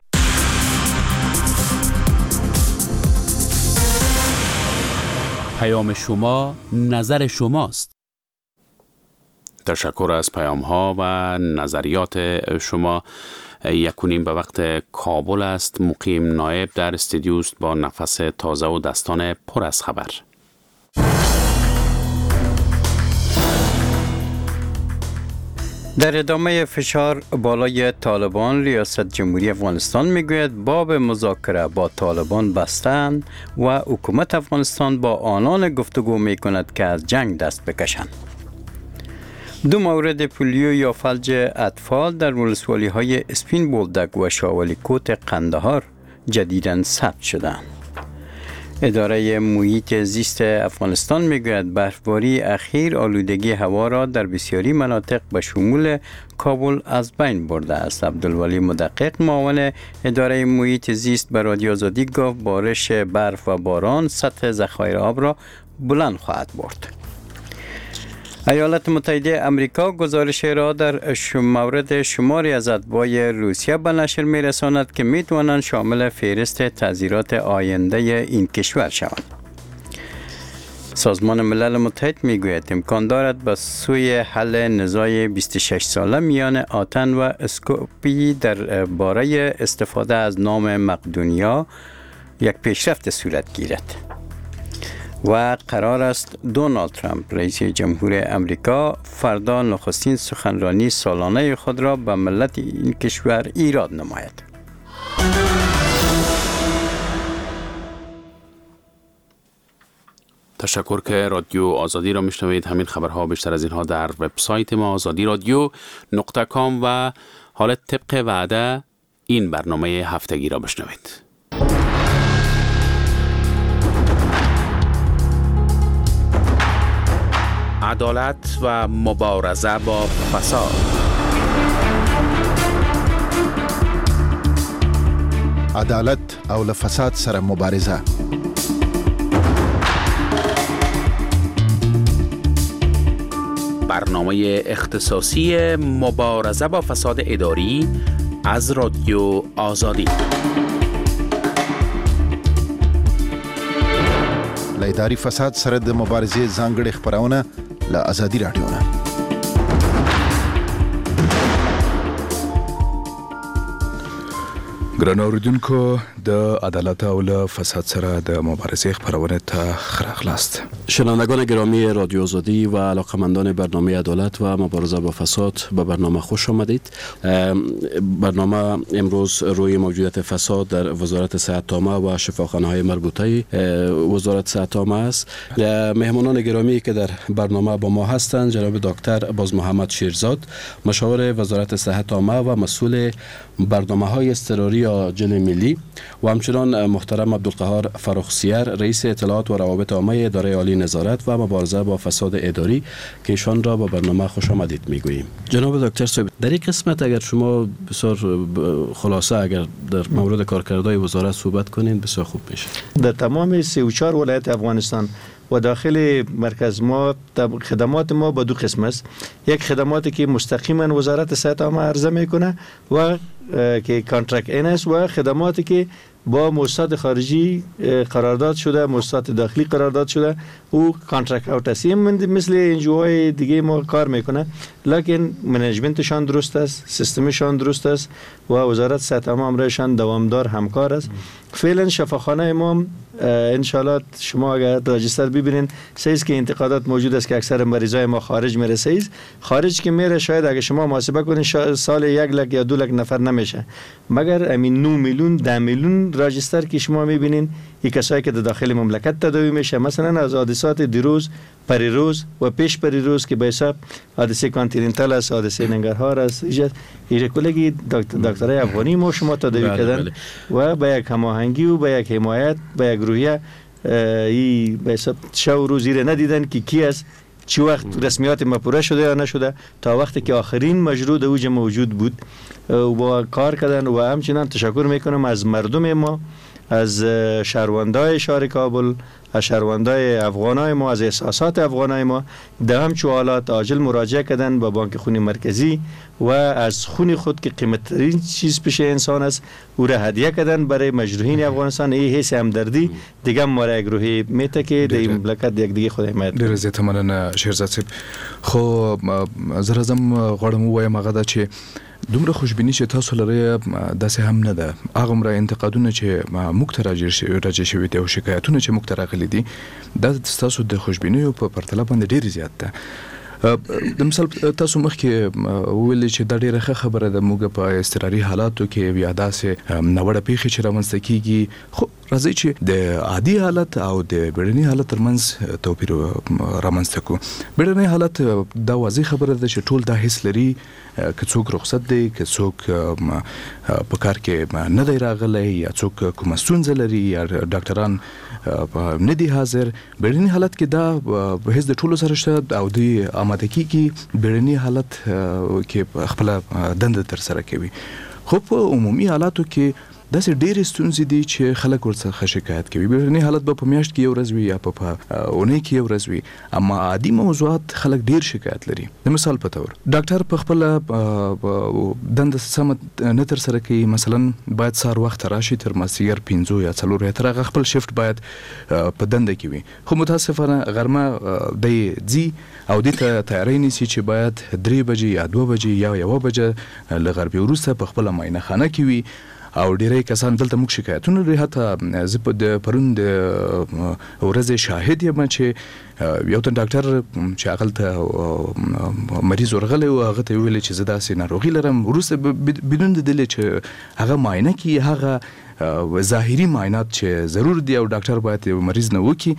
پیام شما نظر شماست. تشکر از پیام ها و نظریات شما. یکونیم به وقت کابل است. مقیم نایب در استودیوست با نفس تازه و دستان پر از خبر. در ادامه فشار بالای طالبان، ریاست جمهوری افغانستان میگوید باب مذاکره با طالبان بستند و حکومت افغانستان با آنان گفتگو میکند که از جنگ دست بکشند. دو مورد پولیو یا فلج اطفال در ولسوالی های اسپین بولدک و شاولی کوت قندهار جدیداً ثبت شدند. اداره محیط زیست افغانستان میگوید برفباری اخیر آلودگی هوا را در بسیاری مناطق به شمول کابل از بین برده است. عبدالولی مدقق معاون اداره محیط زیست به رادیو آزادی گفت بارش برف و باران سطح ذخایر آب را بلند خواهد برد. ایالات متحده امریکا گزارش را در مورد شماری از اتباع روسیه به نشر می‌رساند که می‌توانند شامل فهرست تعزیرات آینده این کشور شوند. سازمان ملل متحد میگوید امکان دارد به سوی حل نزاع بیست و شش ساله میان آتن و اسکوپی در باره استفاده از نام مقدونیا یک پیشرفت صورت گیرد. و قرار است دونالد ترامپ رئیس جمهور امریکا فردا نخستین سخنرانی سالانه خود را به ملت این کشور ایراد نماید. تشکر که رادیو آزادی را میشنوید. همین خبرها بیشتر از اینها در وبسایت ما آزادی رادیو نقطه کام و حالا طبق وعده این برنامه هفتگی را بشنوید. عدالت و مبارزه با فساد. عدالت او له فساد سره مبارزه. برنامه اختصاصی مبارزه با فساد اداری از رادیو آزادی. له اداري فساد سره د مبارزې ځانګړي خبرونه له آزادي رادیو نه. ګران اوریدونکو د عدالت او له فساد سره د مبارزې خبرونه ته خراخلاست. شنوندگان گرامی رادیو آزادی و علاقمندان برنامه عدالت و مبارزه با فساد به برنامه خوش آمدید. برنامه امروز روی موجودیت فساد در وزارت صحت عامه و شفاخانه‌های مربوطه وزارت صحت عامه است. مهمانان گرامی که در برنامه با ما هستند جناب دکتر باز محمد شیرزاد، مشاور وزارت صحت عامه و مسئول برنامه‌های اضطراری آجل ملی، و همچنان محترم عبدالقهار فرخسیر، رئیس اطلاعات و روابط عامه اداره عالی نظارت و مبارزه با فساد اداری که ایشان را با برنامه خوش آمدید میگوییم. جناب دکتر صاحب، در این قسمت اگر شما بسیار خلاصه اگر در مورد کارکردهای وزارت صحبت کنین بسیار خوب میشه. در تمام سی و چهار ولایت افغانستان و داخل مرکز ما خدمات ما با دو قسم است. یک خدماتی که مستقیما وزارت صحت عامه عرضه میکنه و که کانترکت این است، و خدماتی که با مؤسسات خارجی قرارداد شده، مؤسسات داخلی قرارداد شده او کانترکت اوت است. مثل انجوهای دیگه ما کار میکنه، لکن منیجمنتشان درست است، سیستمشان درست است و وزارت صحت عامه امرشان دوامدار همکار است. فعلا شفاخانه ما ان شاء الله شما اگر راجستر ببینین سیز که انتقادات موجود است که اکثر مریضای ما خارج میره، سیز خارج که میره شاید اگر شما محاسبه کنین سال یک لک یا دو لک نفر نمیشه، مگر همین نه میلیون ده میلیون راجستر که شما میبینین این کسایی که در داخل مملکت تداوی میشه، مثلا از حادثات دیروز، پریروز و پیش پریروز که به حساب حادثه کانتیننتال است، حادثه ننگرهار است، این کلگی دکترای افغانی ما شما تداوی کردن و با یک هماهنگی و با یک حمایت با یک روحیه ای به حساب شو روز زیر ندیدن که کی است، چی وقت رسمیات ما پوره شده یا نشده، تا وقتی که آخرین مجرود اوج موجود بود و با کار کردن. و همچنان تشکر میکنم از مردم ما، از شهروندای شهر کابل، از شهروندای افغانای ما، از احساسات افغانای ما در همچو حالات عاجل مراجعه کردن به بانک خون مرکزی و از خون خود که قیمتترین چیز پیش انسان است او را هدیه کردن برای مجروحین افغانستان. این حس همدردی دیگه ما را یک روحی میته که در این مملکت یک دیگه خدای حمایت ډېر زیاته مننه شیرزاد صاحب. خو زه راځم غواړم ووایم هغه دا چې دومره خوشبیني چې تاسو لرئ داسې هم نه ده. هغومره انتقادونه چې موږ ته راجع شوي دي او شکایتونه چې موږ ته راغلي دي دا ستاسو د خوشبینیو په پرتله باندې ډېر زیات ده. د مثال تاسو مخکې وویل چې دا ډېره ښه خبره ده موږ په اضطراري حالاتو کې یا داسې ناوړه پیښې چې رامنځته کیږي، خو راځئ چې د عادي حالت او د بیړني حالت ترمنځ توپیر رامنځته کړو. بیړنی حالت دا واضح خبره ده چې ټول دا حس لري که څوک رخصت دی، که څوک په کار کې نه دی راغلی، یا څوک کومه ستونزه لري، یا ډاکټران نه دي حاضر. بیړني حالت کې دا حس د ټولو سره شته او دوی آماده کیږي بیړني حالت کې خپله دنده ترسره کوي. خو په عمومي حالاتو کې داسې ډېرې ستونزې دي چې خلک ورڅخه شکایت کوي. بیړني حالت به په میاشت کې یو ورځ وي یا په اونۍ کې یو ورځ وي، اما عادي موضوعات خلک ډېر شکایت لري. د مثال په تور ډاکټر په خپله دنده سمه نه ترسره کوي، مثلا باید سهار وخت راشي تر مازدیګر پنځو یا څلورو یا تر هغه خپل شفټ باید په دنده کې وي، خو متاسفانه غرمه دی ځي او دې ته تیاری نیسي چې باید درې بجې یا دوه بجې یا یوه بجه له غربي وروسته په خپله معاینه خانه کې وي. او ډیری کسان دلته موږ شکایتونه لري. حتی زه په د پرون د ورځې شاهد یم چې یو تن ډاکټر چې هغلته مریض ورغلی و، هغه ته ویل چې زه داسې ناروغي لرم، وروسته بدون د دې چې هغه معاینه کړي، هغه ظاهري معاینات چې ضرور دي او ډاکټر باید مریض نه وکړي،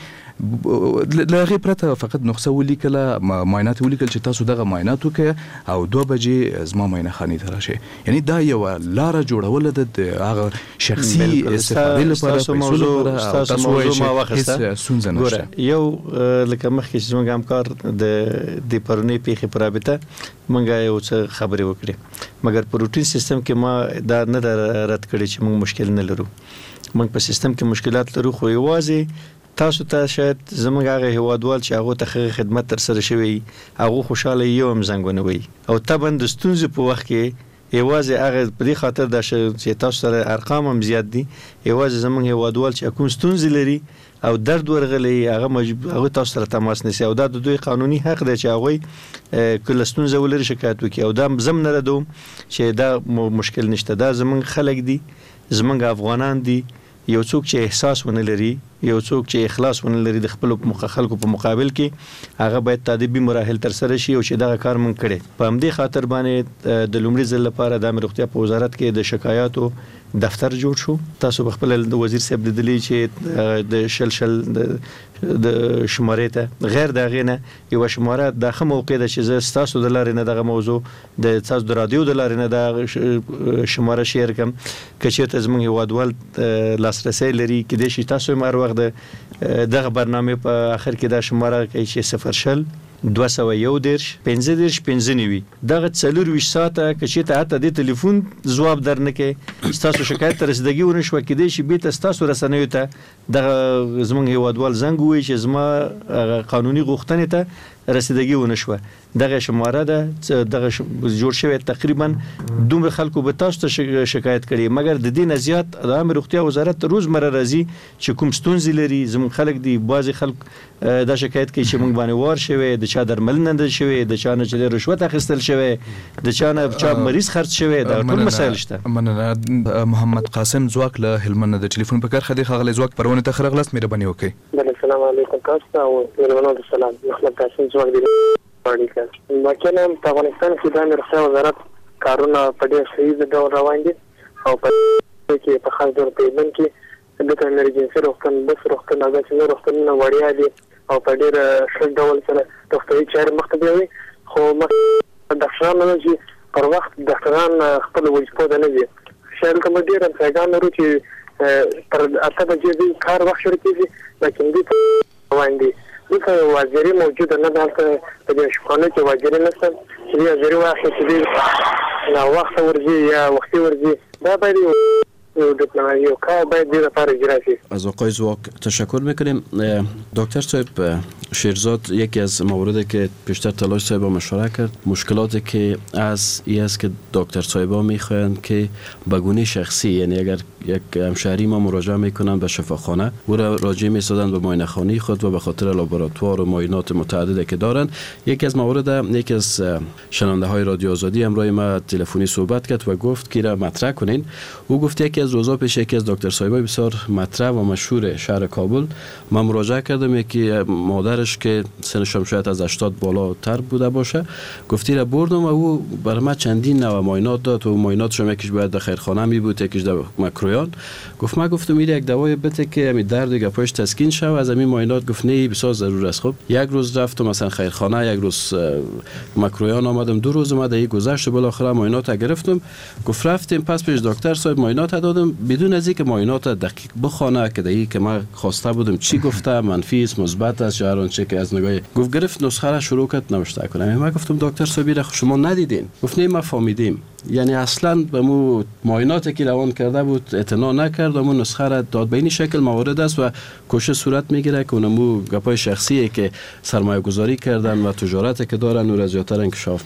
له هغې پرته فقط نسخه ولیکله، معاینات ولیکل چې تاسو دغه معاینات وکړئ او دوه بجې زما معاینه خانې ته راشئ. یعنی دا یوه لاره جوړوله ده د هغه شخصي استفادې لپاره، پیسو لپاره، او تاسو وایئ چې هېڅ ستونزه نشته. یو لکه مخکې چې زموږ همکار د پرونۍ پیښې په رابطه موږ یو څه خبرې وکړې، مګر په روټین سیستم کې ما دا نه ده رد کړې چې موږ مشکل نه لرو. موږ په سیستم کې مشکلات لرو، خو یوازې تاسو ته شاید زموږ هغه هیوادوال چې هغو ته خدمت ترسره شوی هغو خوشحاله یو هم زنګ ونه وي، او طبعا د ستونزې په وخت کې یوازې هغه په دې خاطر دا چې تاسو سره ارقام هم زیات دي، یوازې زموږ هیوادوال چې کوم ستونزې لري او درد ورغلی هغه هغه تاسو سره تماس نیسي، او دا د دوی قانوني حق دی چې هغوی کله ستونزه ولري شکایت وکړي، او دا زم نه ردوم چې دا مشکل نشته. دا زموږ خلک دي، زموږ افغانان دي. یو څوک چې احساس ونه لري، یو څوک چې اخلاص ونه لري د خپل خلکو په مقابل کې، هغه باید تادیبي مراحل ترسره شي او چې دغه کار مونږ کړی. په همدې خاطر باندې د لومړي ځل لپاره د روغتیا په وزارت کې د شکایاتو دفتر جوړ شو. تاسو په خپل د وزیر صاحب لیدلی چې د شل شل د شمارې ته غیر د هغې نه یوه شماره دا ښه موقع ده چې زه ستاسو د لارې نه دغه موضوع د تاسو د رادیو د لارې نه دا شماره شیر کړم، که چېرته زموږ هیوادوال لاسرسی لري کیدای شي تاسو هم هر وخت دغه برنامې په آخر کې دا شماره کوي چې صفر شل دوه سوه یو دېرش پنځه دېرش پنځه نوي دغه څلورویشت ساعته که چېرته حتی د تلیفون ځواب در نه کوي، ستاسو شکایت ته رسیدګي ونه شوه، کیدای شي بېرته ستاسو رسنیو ته دغه زموږ هیوادوال زنګ ووایي چې زما قانوني غوښتنې ته رسیدګي ونه شوه. دغه شماره ده دغه جوړ شوی تقریبا دومره خلکو به تاسو ته شکایت کړي، مګر د دې نه زیات د عامه روغتیا وزارت روزمره راځي چې کوم ستونزې لري زموږ خلک دي. بعضې خلک دا شکایت کوي چې موږ باندې وار شوی، د چا درملنه ده شوې، د چا نه چې رشوت اخیستل شوی، د چا نه چا مریض خرڅ شوی، دا ټول مسایل شته. مننه. محمد قاسم ځواک له هلمند د ټلیفون په کرښه دی. ښاغلی ځواک پرونې ته ښه راغلاست، مهرباني وکړئ. بله السلام علیکم تاسو ته او مېلمنو ته سلام. محمد قاسم ځواک دی اړیکه مکه په افغانستان کې د روغتیا وزارت کارونه په ډېر صحیح ډول روان دي او په کې په خاص ډول په ایمن کې د امرجنسي روغتون بس روغتون هغه چې نور روغتونونه وړیا دي او په ډېر ښه ډول سره روغتیایي چارې مخته بیاوي خو ډاکټران نه چې پر وخت ډاکټران خپل وظیفو ته نه ځي شاید کوم ډېر امتیازان لرو چې پر اته بجې کار وخت شروع کېږي لیکن دوی روان دي دلته وزیري موجوده نه ده هلته په دې شپخانه کې وزیري نشته چې دوی وزیري واخلي چې دوی ناوخته ورځي یا وختي ورځي دا باید یو دیپلماسی کار باید دې لپاره اجرا شي. از آقای زواک تشکر میکنیم. دکتر صاحب شیرزاد یکی از مواردی که بیشتر تلاش صاحب مشوره کرد مشکلاتی که از این است که دکتر صاحبا میخواهند که به گونه شخصی یعنی اگر یک همشهری ما مراجعه میکنن به شفاخانه او را راجع میسازند به معاینه خانه خود و به خاطر لابراتوار و معاینات متعددی که دارند. یکی از موارد یکی از شنونده های رادیو آزادی امروز ما تلفنی صحبت کرد و گفت که را مطرح کنین. او گفت یکی از روزا پیش یکی از دکتر صاحبای بسیار مطرح و مشهور شهر کابل ما مراجعه کردم یکی مادرش که سنش هم شاید از هشتاد بالاتر بوده باشه گفتی را بردم و او برای ما چندین نوع معاینات داد و معایناتش هم یکیش باید در خیرخانه می بود یکیش در مکرویان گفت ما گفتم میره یک دوای بده که همین درد و گپاش تسکین شه از همین معاینات گفت نه بسیار ضرور است. خب یک روز رفتم مثلا خیرخانه یک روز مکرویان آمدم دو روز اومد گذشت بالاخره معاینات گرفتم گفت رفتیم پس پیش دکتر صاحب معاینات دادم بدون از اینکه معاینات دقیق بخونه که دایی که ما خواسته بودم چی گفته منفی است مثبت است یا هر آنچه که از نگاه گفت گرفت نسخه را شروع کرد نوشته کنم. من گفتم دکتر صاحب را شما ندیدین گفت نه ما فهمیدیم یعنی اصلا به مو معایناتی که روان کرده بود اعتنا نکرد و مو نسخه را داد به این شکل موارد است و کوشش صورت میگیره که اونمو گپای شخصی که سرمایه گذاری کردن و تجارتی که دارن و رضایت‌تر انکشاف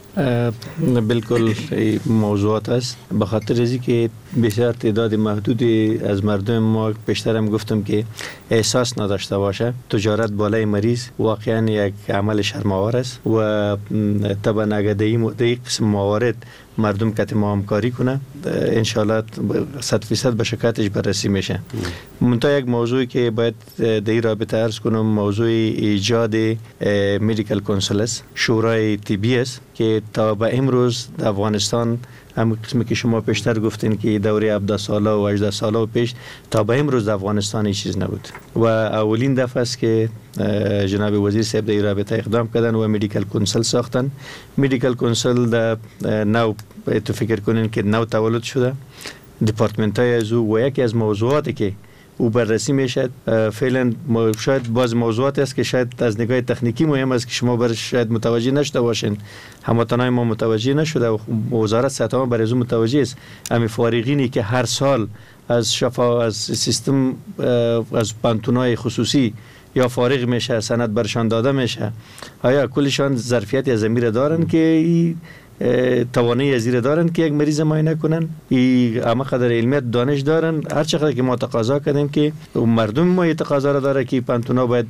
بدن. بالکل موضوعات است به خاطر ازی که بسیار تعداد محدودی از مردم ما بیشتر هم گفتم که احساس نداشته باشه تجارت بالای مریض واقعا یک عمل شرم‌آور است و تبع نگهداری در قسم موارد مردم که ما همکاری کنه انشالله صد فیصد به شکایتش بررسی میشه. منتها یک موضوعی که باید در این رابطه عرض کنم موضوع ایجاد مدیکال کانسل است شورای طبی است که تا به امروز در افغانستان هم قسمی که شما پیشتر گفتین که دوره هفده ساله و هجده ساله و پیش تا به امروز در افغانستان این چیز نبود و اولین دفعه است که جناب وزیر صاحب در این رابطه اقدام کردن و مدیکال کانسل ساختن. مدیکال کانسل در نو تو فکر کنین که نو تولد شده دپارتمنت های از او و یکی از موضوعاتی که او بررسی میشه فعلا شاید باز موضوعات است که شاید از نگاه تکنیکی مهم است که شما برش شاید متوجه نشده باشین هموطنان ما متوجه نشده و وزارت صحت ما برای او متوجه است. همین فارغینی که هر سال از شفا از سیستم از پانتونای خصوصی یا فارغ میشه سند برشان داده میشه آیا کلشان ظرفیت از امیر دارن که توانایی ازیر دارن که یک مریض معاینه کنن ای اما قدر علمیت دانش دارن هر چقدر که ما تقاضا کردیم که مردم ما تقاضا داره که پانتونا باید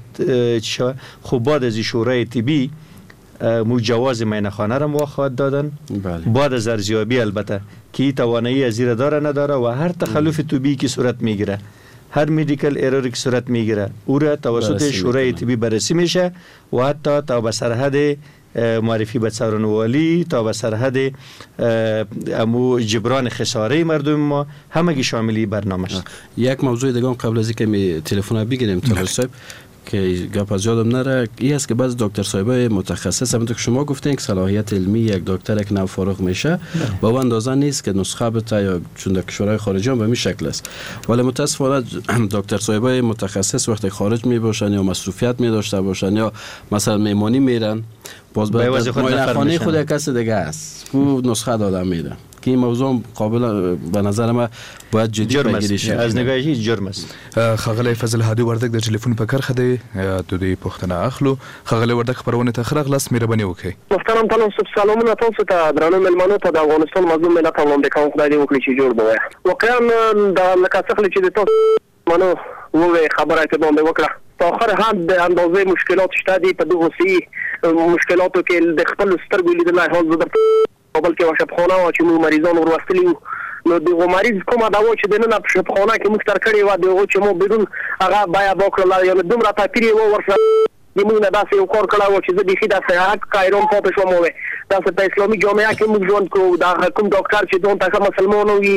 خوب بعد از شورای طبی مو جواز معاینه خانه را مو خواهد دادن بله. بعد از ارزیابی البته که توانایی ازیر داره نداره و هر تخلف طبی که صورت میگیره هر مدیکال ایرور که صورت میگیره او را توسط شورای طبی بررسی میشه و حتی تا به سرحد معرفی به څارنوالی تا به سرحد امو جبران خساره مردم ما همگی شاملی برنامه است. یک موضوع دیگه قبل از اینکه می تلفن بگیریم طارق صاحب که گپ از یادم نره این است که بعض دکتر صاحبای متخصص همونطور که شما گفتین که صلاحیت علمی یک دکتر یک نو فارغ میشه با اون اندازه نیست که نسخه بده یا چون در کشورهای خارجی هم به این شکل است ولی متاسفانه دکتر صاحبای متخصص وقتی خارج می باشن یا مصروفیت می داشته باشن یا مثلا میمانی میرن باز به معاینه خانه خود یک کس دیگه است او نسخه داده میده که این موضوع قابل به نظر ما باید جدی بگیری شد از نگاه جرم است. خغلی فضل هادي وردک د ټلیفون په کرخه دی د دې پښتنه اخلو خغلی وردک خبرونه ته خرغ لاس مهرباني وکړي. محترم تاسو سلامونه تاسو ته درنو ملمنو ته د افغانستان مظلوم ملت او امریکا خدای دې وکړي چې جوړ بوي واقعا د لکه څنګه چې د تاسو منو وې خبره ته باندې وکړه په اخر هم د اندازې مشکلات شته دي په دغه سي مشکلاتو کې د خپل سترګو لیدلای حال زده قبل کې وشبخانه او چې مو مریضان وروستلی نو دغه مریض کومه دوا چې د نن په شبخانه کې مختر کړي و دغه چې مو بدون هغه بیا وکړل یا دومره تاثیر و ورسره موږ نه داسې یو کار کړی و چې زه بیخي داسې حق قایرون پاتې شوم و داسې په اسلامي جامعه کې موږ ژوند کوو دا کوم ډاکټر چې دون ته مسلمان وي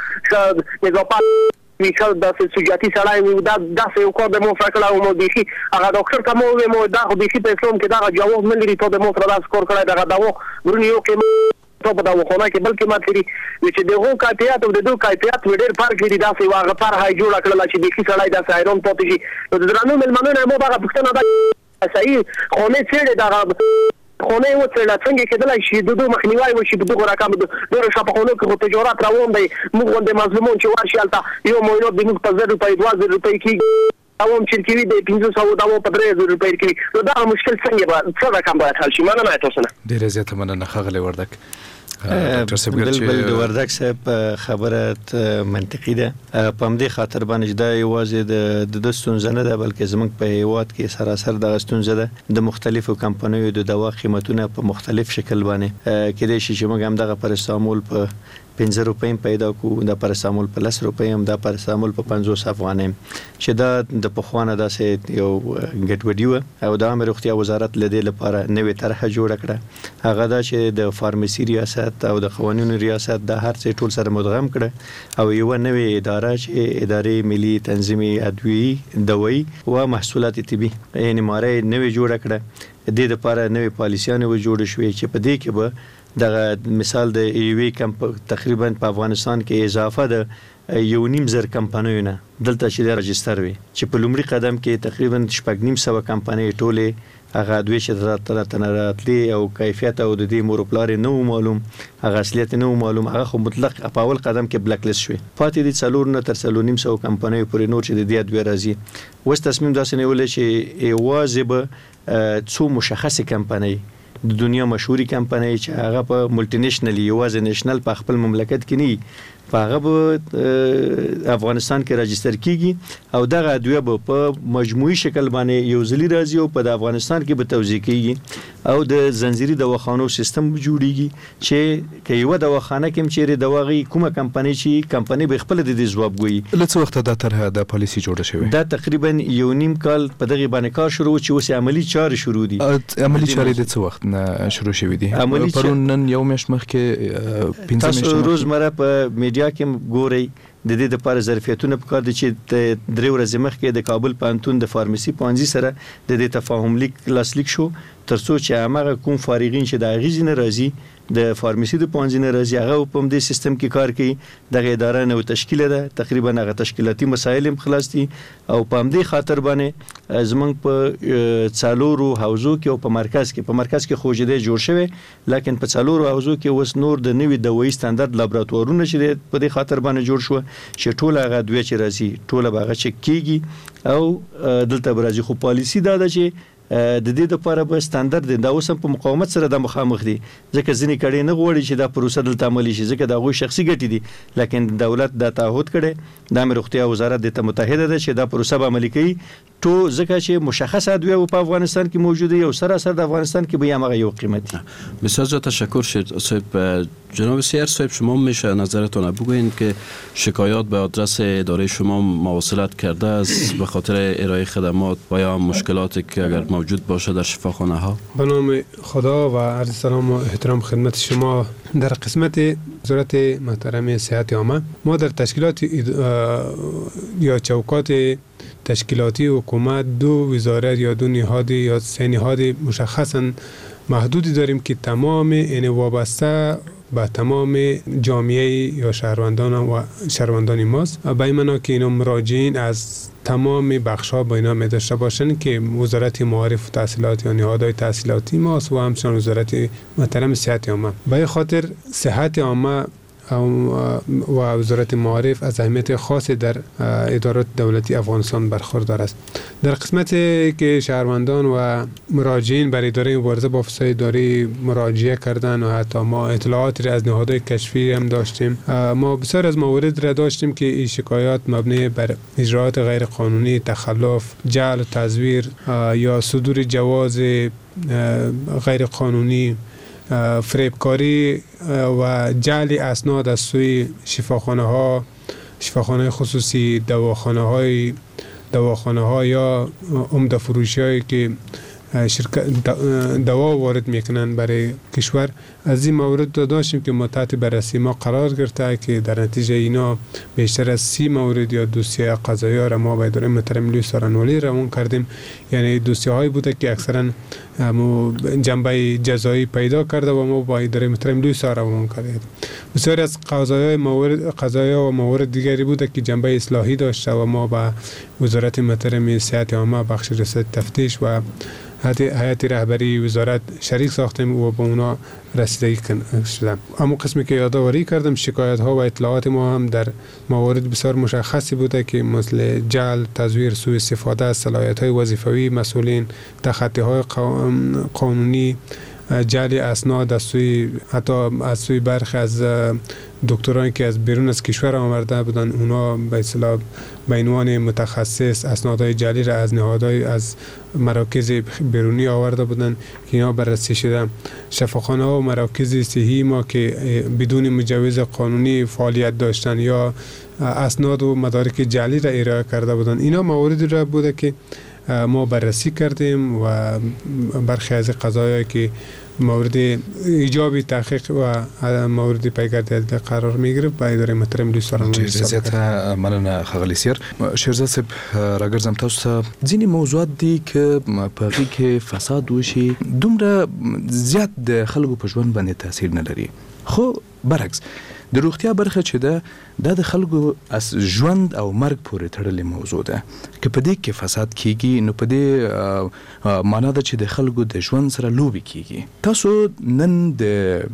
ښه نظافت وي ښه داسې سجاتي سړی وي دا داسې یو کار د مو سره کړی و مو بیخي هغه ډاکټر ته مو وویل مو دا خو بیخي په اسلام کې دغه جواز نه لري تا د مو سره داسې کار کړی دغه دوا ورونې یو کې تو په دا وخونه کې بلکې مات لري چې دغه کیفیت او د دوه کیفیت ډېر فرق لري دا څه واغه پر هاي جوړ کړل چې بیخي سړی دا سایرون پاتې شي نو د درانو ملمنو مو دا پښتنه دا صحیح خونه چې دا خونه و څه څنګه کېدلای شي د دوه مخنیوي وشي په دغه رقم د شپخونو کې تجارت روان دی موږ د مظلومون چې ورشي البته یو مو د موږ په زر روپۍ دوه زر روپۍ کې اوم چې کې د پنځه سوه داو په درې زر روپۍ کې نو دا مشکل څنګه به څه رقم باید حل شي مننه تاسو نه ډیره زیاته مننه خغلی وردک ډاکټر صاحب بل د وردک صاحب خبره منطقي ده په همدې خاطر باندې دا یوازې د د ستونزه نه ده بلکې زموږ په هیواد کې سراسر د ستونزه ده د مختلفو کمپنیو د دوا قیمتونه په مختلف شکل باندې کېدای شي چې موږ هم دغه پرستامول په پنځه روپۍ پیدا کو د پرستامول په لس روپۍ هم د پرستامول په پنځوس افغانۍ چې دا د پخوانه داسې یو ګډوډي و او د عامه روغتیا وزارت لدې لپاره نوې طرحه جوړ کړه هغه دا چې د فارماسي ریاست او د قوانینو ریاست د هر څه ټول سره مدغم کړه او یو نوې اداره چې ادارې ملي تنظیمي ادویه دوی او محصولات طبي یعنی ماره نوې جوړ کړه د دې لپاره نوې پالیسیانه و جوړ شوې چې په دې کې به دغه مثال د ایوي کمپ تقریبا په افغانستان کې اضافه ده یو نیم زر کمپنیونه دلته چې د رجستر وي چې په لومړي قدم کې تقریبا شپږ نیم سو کمپنۍ ټوله هغه دوی چې تر تنراتلی او کیفیت او د دې مورپلار نه معلوم هغه اصلیت نه معلوم هغه خو مطلق په اول قدم کې بلیک لیست شوی پاتې دي څلور نه تر څلور نیم سو کمپنۍ پورې نور چې د دې ادویه راځي وس تصمیم داسې نیول چې ایوازې به څو مشخصه کمپنۍ د دنیا مشهوري کمپنۍ چې هغه په ملټي نېشنل یوازې نېشنل په خپل مملکت کې نه په هغه په افغانستان کې راجستر کیږي او دغه ادویه په مجموعي شکل باندې یو ځلی راځي او په افغانستان کې به توزیع کیږي او د زنجیري دواخانو سیستم جوړیږي چې کې یو دواخانه کې چیرې دواغي کومه کمپنۍ چې کمپنۍ به خپل د دې ځواب ګوي لڅ وخت دا طرحه د پالیسي جوړه شوې دا تقریبا یو نیم کال په دغه باندې کار شروع چې اوس عملی چارې شروع دي عملی چارې د څه وخت نه شروع شوې دي پرون نن یو میاشت مخکې پنځه میاشتې روزمره په میډیا کې ګوري د دې لپاره ظرفیتونه په کار دي چې درې ورځې مخکې د کابل پوهنتون د فارماسي پوهنځي سره د دې تفاهم لیک لاسلیک شو ترڅو چې هغه کوم فارغین چې د غیزي نه راځي د فارماسي د پوهنځي نه راځي هغه په دې سیستم کې کار کوي دغه اداره نو تشکیل ده تقریبا هغه تشکیلاتي مسایل هم خلاص دي او په دې خاطر باندې زمنګ په څالورو حوزو کې او په مرکز کې په مرکز کې خوجده جوړ شوی لکه په څالورو حوزو کې وس نور د نوي دوی ستاندرد لابراتوارونه چې په دې خاطر باندې جوړ شو چې ټول هغه دوی چې راځي ټول هغه چک کیږي او دلته برازي خو پالیسی دا ده چې د دې لپاره به ستاندرد دا اوس په مقاومت سره د مخامخ دي ځکه ځینې کړي نه غوړي چې دا پروسه دلته عملي شي ځکه دا غوي شخصي ګټې دي لکه دولت دا تعهد کړي د امر روغتیا وزارت د متحده ده چې دا پروسه به عملي کوي تو ځکه چې مشخص ادویه په افغانستان کې موجوده او سراسر د افغانستان کې به هغه یو قیمتي بسیار زیاد تشکر شد صاحب جناب سیر صاحب شما میشه نظرتون بگوین که شکایات به آدرس اداره شما مواصلت کرده است به خاطر ارائه خدمات و یا مشکلاتی که اگر موجود باشه در شفاخانه ها به نام خدا و عرض سلام و احترام خدمت شما در قسمت وزارت محترم صحت عامه ما در تشکیلات یا چوکات تشکیلاتی حکومت دو وزارت یا دو نهاد یا سه نهاد مشخصا محدودی داریم که تمام این وابسته به تمام جامعه یا شهروندان و شهروندان ماست به این معنا که اینا مراجعین از تمام بخش‌ها با اینا می داشته باشن که وزارت معارف و تحصیلات یا نهادهای تحصیلاتی ماست و همچنین وزارت محترم صحت عامه به خاطر صحت عامه و وزارت معارف از اهمیت خاصی در ادارات دولتی افغانستان برخوردار است. در قسمت که شهروندان و مراجعین بر اداره مبارزه با فساد اداری مراجعه کردن و حتی ما اطلاعاتی از نهادهای کشفی هم داشتیم، ما بسیار از موارد را داشتیم که این شکایات مبنی بر اجراءات غیر قانونی، تخلف، جعل و تزویر یا صدور جواز غیر قانونی، فریبکاری و جعل اسناد از سوی شفاخانه ها، شفاخانه خصوصی، دواخانه های دواخانه ها یا عمده فروشی هایی که شرکت دوا وارد میکنن برای کشور. از این مورد داشتیم که ما تحت بررسی ما قرار گرفته که در نتیجه اینا بیشتر از سی مورد یا دوسیه قضایی ها را ما به اداره محترم لوی سارنوالی روان کردیم. یعنی دوسیه هایی بوده که اکثرا جنبه جزایی پیدا کرده و ما با اداره محترم لوی سار روان کردیم. بسیاری از قضایی مورد قضایی و موارد دیگری بوده که جنبه اصلاحی داشته و ما با وزارت محترم صحت عامه بخش رصد تفتیش و هیئت رهبری وزارت شریک ساختیم و با اونا رسیدگی شدم. اما قسمی که یادآوری کردم شکایت ها و اطلاعات ما هم در موارد بسیار مشخصی بوده که مثل جعل، تزویر، سوء استفاده از صلاحیت های وظیفوی مسئولین، تخطی های قانونی، جعل اسناد از سوی حتی از سوی برخی از دکترانی که از بیرون از کشور آمده بودن، اونا به اصطلاح به عنوان متخصص اسنادهای جعلی را از نهادهای از مراکز بیرونی آورده بودن که اینا بررسی شده. شفاخانه ها و مراکز صحی ما که بدون مجوز قانونی فعالیت داشتن یا اسناد و مدارک جعلی را ارائه کرده بودن، اینا مواردی را بوده که ما بررسی کردیم و برخی از قضایایی که مورد ایجابی تحقیق و مورد پیگرد قرار میگرفت با اداره محترم لوی سارنوالی زیات مننه ښاغلی سیر. شیرزاد صاحب راګرځم تاسو ته ځینې موضوعات دي که په هغې کې فساد وشي دومره زیات د خلکو په ژوند باندې تاثیر نه لري، خو برعکس د روغتیا برخه چې ده دا د خلکو از ژوند او مرګ پورې تړلې موضوع ده. که په دې کې فساد کیږي نو په دې معنا ده چې د خلکو د ژوند سره لوبې کیږي. تاسو نن د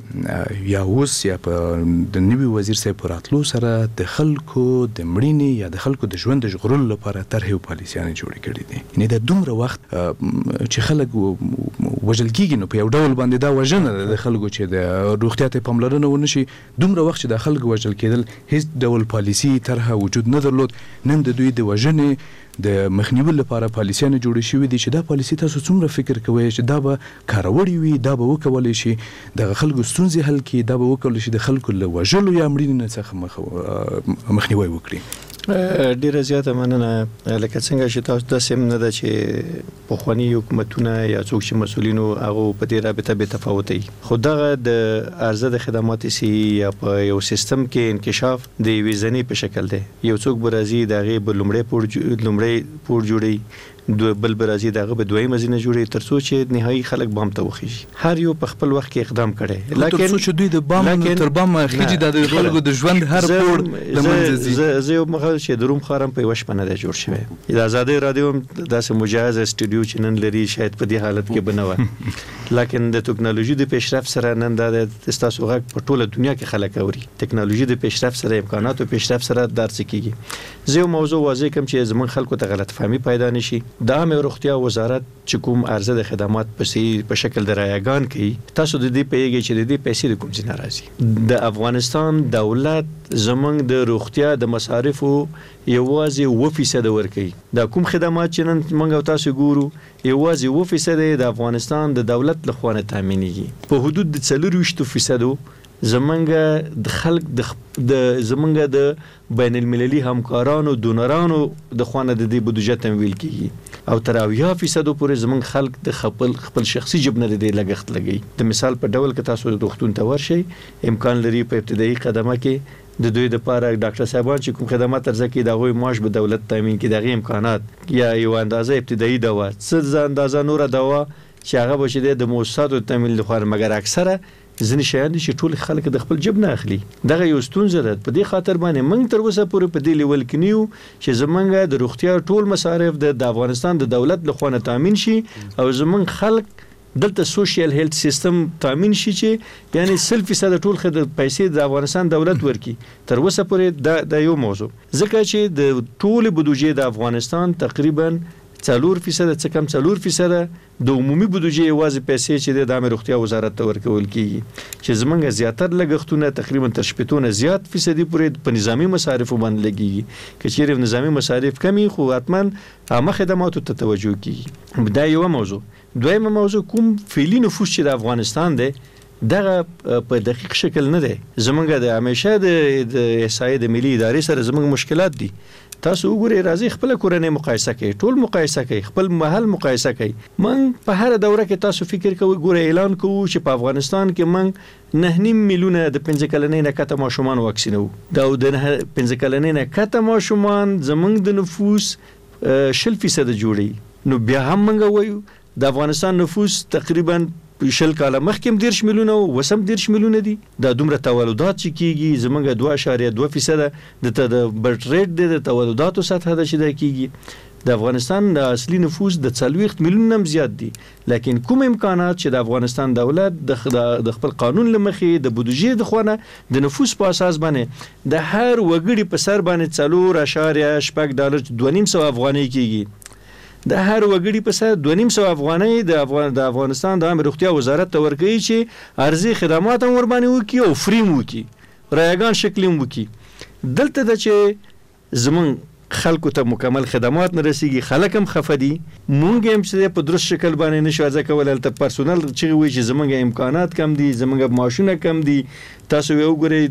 یا اوس یا په د نوي وزیر صاحب په راتلو سره د خلکو د مړینې یا د خلکو د ژوند د ژغورلو لپاره طرحې او پالیسیانې جوړې کړي دي. یعنې د دومره وخت چې خلک وژل کیږي نو په یو ډول باندې دا وژنه ده د خلکو چې د روغتیا ته پاملرنه ونه شي. دومره وخت چې د خلکو وژل کېدل هیڅ ډول پالیسي طرحه وجود نه درلود. نن د دوی د وژنې د مخنیوي لپاره پالیسیانې جوړې شوې دي چې دا پالیسي تاسو څومره فکر کوئ چې دا به کاروړې وي، دا به وکولی شي دغه خلکو ستونزې حل کړي، دا به وکولی شي د خلکو له وژلو یا مړینې څخه مخنیوی وکړي؟ ډیره زیاته مننه. لکه څنګه چې تاسو داسې هم نه ده چې پخواني حکومتونه یا څوک چې مسؤلینو هغه په دې رابطه بې تفاوته وي، خو دغه د عرضه د خدمات صحي یا په یو سیستم کې انکشاف د یوې زنې په شکل دی. یو څوک به راځي د هغې به لومړی پوړ لومړی پوړ جوړوي، بل به راځي د هغه به دویمه زینه جوړوي تر څو چې نهایي خلک بام ته وخیږي. هر یو په خپل وخت کې اقدام کړی، لکه تر څو چې دوی د بام تر بام خیږي د خلکو د ژوند هر پوړ د منځه ځي. زه یو مخه چې د روم خارم په یوه شپه نه دی جوړ شوی. د ازادۍ راډیو هم داسې مجهز استودیو چې نن لري شاید په دې حالت کې به نه وه، لیکن د ټکنالوژي د پیشرفت سره نن دا ستاسو غږ په ټوله دنیا کې خلک اوري. ټکنالوژي د پیشرفت سره، امکاناتو پیشرفت سره درس کیږي. زه یو موضوع واضح کوم چې زمون خلکو ته غلط فهمي پیدا نشي. د عامه روغتیا وزارت چې کوم عرضه د خدمات په سي په شکل د رایگان کوي، تاسو د دې پیږي چې د دې پیسې د کوم ځای نه راځي. د افغانستان دولت زمونږ د روغتیا د مصارفو یوازې اووه فیصد ورکوي. دا کوم خدمات چې نن موږ او تاسو ګورو یوازې اووه فیصد د افغانستان د دولت لخوا نه تامینېږي. په حدود د څلورویشتو فیصدو زمونږ د خلک د زمونږ د بین المللي همکارانو دونرانو د خوانه د دې بودجه تمویل کیږي، او تر اویا فیصدو پورې زمونږ خلک د خپل خپل شخصي جیب نه د دې لګښت لګي. د مثال په ډول که تاسو روغتون ته ورشئ، امکان لري په ابتدایي قدمه کې د دوی د پاره ډاکټر صاحبان چې کوم خدمات ترځه کې د غوي معاش به دولت تامین کړي، دغه امکانات یا یو اندازه ابتدایي دوا څه اندازه نور دوا چې هغه به چې د موسساتو تامین لخوا، مګر اکثره ځینې شیان چې ټول خلک د خپل جیب نه اخلي. دغه یو ستونزه ده. په دې خاطر باندې موږ تر اوسه پورې په دې لیول کې نیو چې زمونږ د روغتیا ټول مصارف د افغانستان د دولت لخوا نه تامین شي او زمونږ خلک دلته سوشل هیلث سیستم تامین شي چې یعنی سل فیصد ټول خدمات پیسې د افغانستان دولت ورکي. تر اوسه پورې دا د یو موضوع ځکه چې د ټول بودجه د افغانستان تقریبا څلور فیصد څه کم څلور فیصد د عمومي بودجه یوازې پیسې چې د عامه روغتیا وزارت ته ورکول کیږي، چې زمونږ زیاتره لګښتونه تقریبا تر شپږ نه زیات فیصدي پورې په نظامی مصارف باندې لګیږي. که چیرې نظامی مصارف کمی خو حتما عامه خدماتو ته توجه کیږي. دا یو موضوع. دویمه موضوع کوم فعلی نفوس چې د افغانستان دی دغه په دقیق شکل نه دی. زمونږ د همیشه د احصایې د ملي ادارې سره زمونږ مشکلات دي. تاسو وګورئ راځي خپل کورنۍ مقایسه کړئ ټول مقایسه کړئ خپل محل مقایسه کړئ من په هر دوره کې تاسو فکر کوئ ګورئ اعلان کوو چې په افغانستان کې من نه نیم میلیونه د پنځه کلنۍ نه کته ماشومان واکسینو دا د پنځه کلنۍ نه کته ماشومان زمونږ د نفوس شل فیصد جوړي نو بیا هم منګه وایو د افغانستان نفوس تقریبا شل کاله مخکې دیرش میلیونه او وسم دیرش میلیونه دي دا دومره تولدات چې کیږي زمونږ دوه اعشاریه دوه فیصد د برت ریټ د تولداتو سطح ده چې دا کیږي د افغانستان د اصلي نفوس د څلوېښت میلیونه هم زیات دي لیکن کوم امکانات چې د افغانستان دولت د خپل قانون لمخې د بودجې د خونه د نفوس په اساس باندې د هر وګړي په سر باندې څلور اعشاریه شپږ ډالر دوه نیم سوه افغانۍ کیږي د هر وګړي په سر دوه نیم سوه افغانۍ د افغان د افغانستان د عامه روغتیا وزارت ته ورکوي چې ارزي خدمات هم ور باندې وکړي او فریم وکړي رایګان شکل هم وکړي دلته د چې زمون خلکو ته مکمل خدمات نه رسیږي خلک هم خفه دي مونږ هم چې په درست شکل باندې نشو ځکه کولای ته پرسونل چې وي چې زمونږ امکانات کم دي زمونږ ماشونه کم دي تاسو یو ګورئ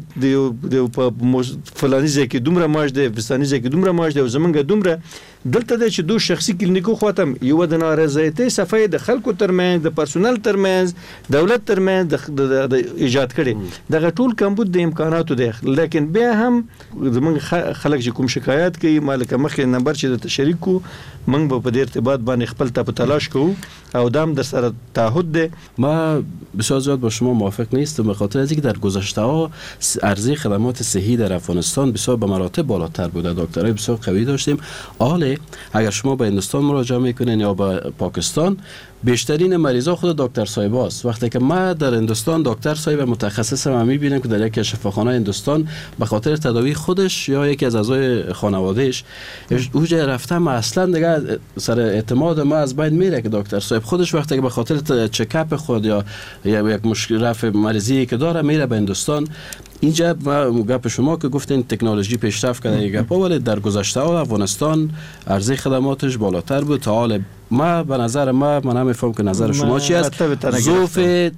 د په فلاني ځای کې دومره ماش دی فلاني ځای کې دومره ماش دی او زمونږ دومره دلته د چې دوه شخصي کلینیکو خاطم یو د نارضایتۍ صفای د خلکو ترمنځ د پرسونل ترمنځ دولت ترمنځ د ایجاد کړي دغه ټول کمبود د امکاناتو دی لیکن بیا هم زمونږ خلک چې کوم شکایت کوي مالک مخکې نمبر چې د شریک کو موږ به په دې ارتباط باندې خپل ته په تلاش کوو او دام در سر تعهد ده. ما بسیار زیاد با شما موافق نیستم به خاطر اینکه در گذشته ها ارزی خدمات صحی در افغانستان بسیار به مراتب بالاتر بوده دکترای بسیار قوی داشتیم. حالا اگر شما به هندوستان مراجعه میکنین یا به پاکستان بیشترین مریضا خود دکتر صاحب است. وقتی که ما در هندوستان دکتر صاحب متخصص ما میبینیم که در یک شفاخانه هندوستان به خاطر تداوی خودش یا یکی از اعضای خانوادهش اونجا رفته ما اصلا دیگه سر اعتماد ما از بین میره که دکتر صاحب خودش وقتی که به خاطر چکاپ خود یا یا یک مشکل رفع مریضی که داره میره به هندوستان. اینجا ما گپ شما که گفتین تکنولوژی پیشرفت کرده گپ ولی در گذشته ها افغانستان ارزی خدماتش بالاتر بود تا حال ما به نظر ما من نمیفهم که نظر شما چی است ضعف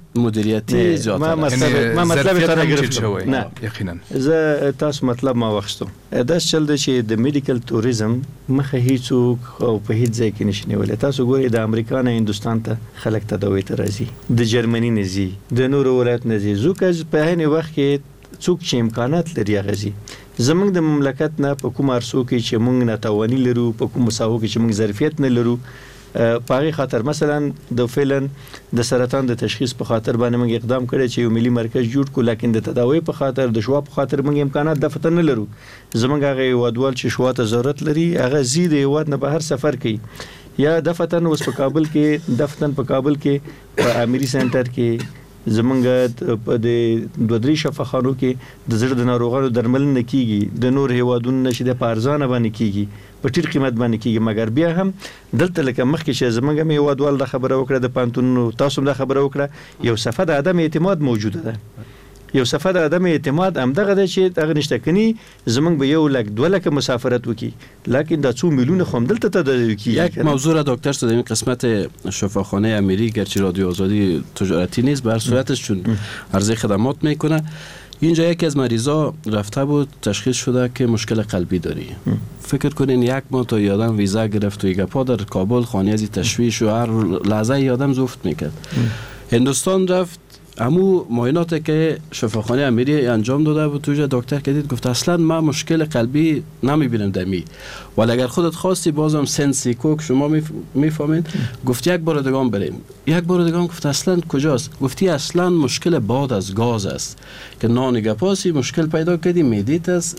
مدیریتی زیادتر ما مطلب ما مطلب تر گرفتم نه یقینا ز تاسو مطلب ما واخستم داس چل د چې د میډیکل توریزم مخه هیڅوک او په هیڅ ځای کې نشنی ولې تاسو ګورئ د امریکا نه هندستان ته خلک تداوی ته راځي د جرمني نه ځي د نور ولایت نه ځي زوکه په هني وخت کې څوک چې امکانات لري غزي زمونږ د مملکت نه په کوم ارسو کې چې مونږ نه توانی لرو په کوم مساو کې چې مونږ ظرفیت نه لرو پاره خاطر مثلا د فعلن د سرطان د تشخیص په خاطر باندې موږ اقدام کړی چې یو ملي مرکز جوړ کو لیکن د تداوی په خاطر د شوا په خاطر موږ امکانات د فتن نه لرو زمونږ هغه وادوال چې شوا ته ضرورت لري هغه زیاده یواد نه بهر سفر کوي یا د فتن اوس په کابل کې د فتن په کابل کې په اميري سنټر کې زمونږ په د دوه درې شفاخانو کې د زړه د ناروغانو درمل نه کیږي د نور هیوادونو نشي د پارزانه باندې کیږي په ټیټ قیمت باندې کیږي مګر بیا هم دلته لکه مخکې چې زمونږ مې هیوادوال د خبره وکړه د پانتونو تاسو د خبره وکړه یو صفه د عدم اعتماد موجوده ده یو صفه د عدم اعتماد همدغه ده چې هغه نشته کني زمونږ به یو لک دوه لک مسافرت وکي لکن د څو میلیون خو دلته تداوی کیږي. یک موضوع را دکتر در این قسمت شفاخانه امیری گرچه رادیو آزادی تجارتی نیست به هر صورتش چون عرضه خدمات میکنه اینجا یکی از مریضا رفته بود تشخیص شده که مشکل قلبی داری فکر کنین یک ماه تا یادم ویزا گرفت و یک پا در کابل خانه ازی تشویش و هر لحظه یادم زفت میکرد هندوستان رفت همو معایناتی که شفاخانه امیری انجام داده بود توجه دکتر کدید گفت اصلا ما مشکل قلبی نمیبینم دمی ولی اگر خودت خواستی بازم سنسی کوک شما میفهمید گفت یک بار دیگه بریم یک بار دیگه گفت اصلا کجاست گفتی اصلا مشکل باد از گاز است که نان گپاسی مشکل پیدا کردی میدیت است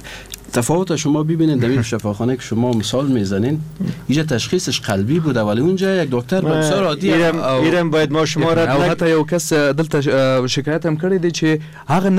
تفاوت شما ببینید در این شفاخانه که شما مثال میزنین اینجا تشخیصش قلبی بوده ولی اونجا یک دکتر بسیار عادی ایرم باید ما شما را او حتی یو کس دلته شکایت هم کړی دی چې هغه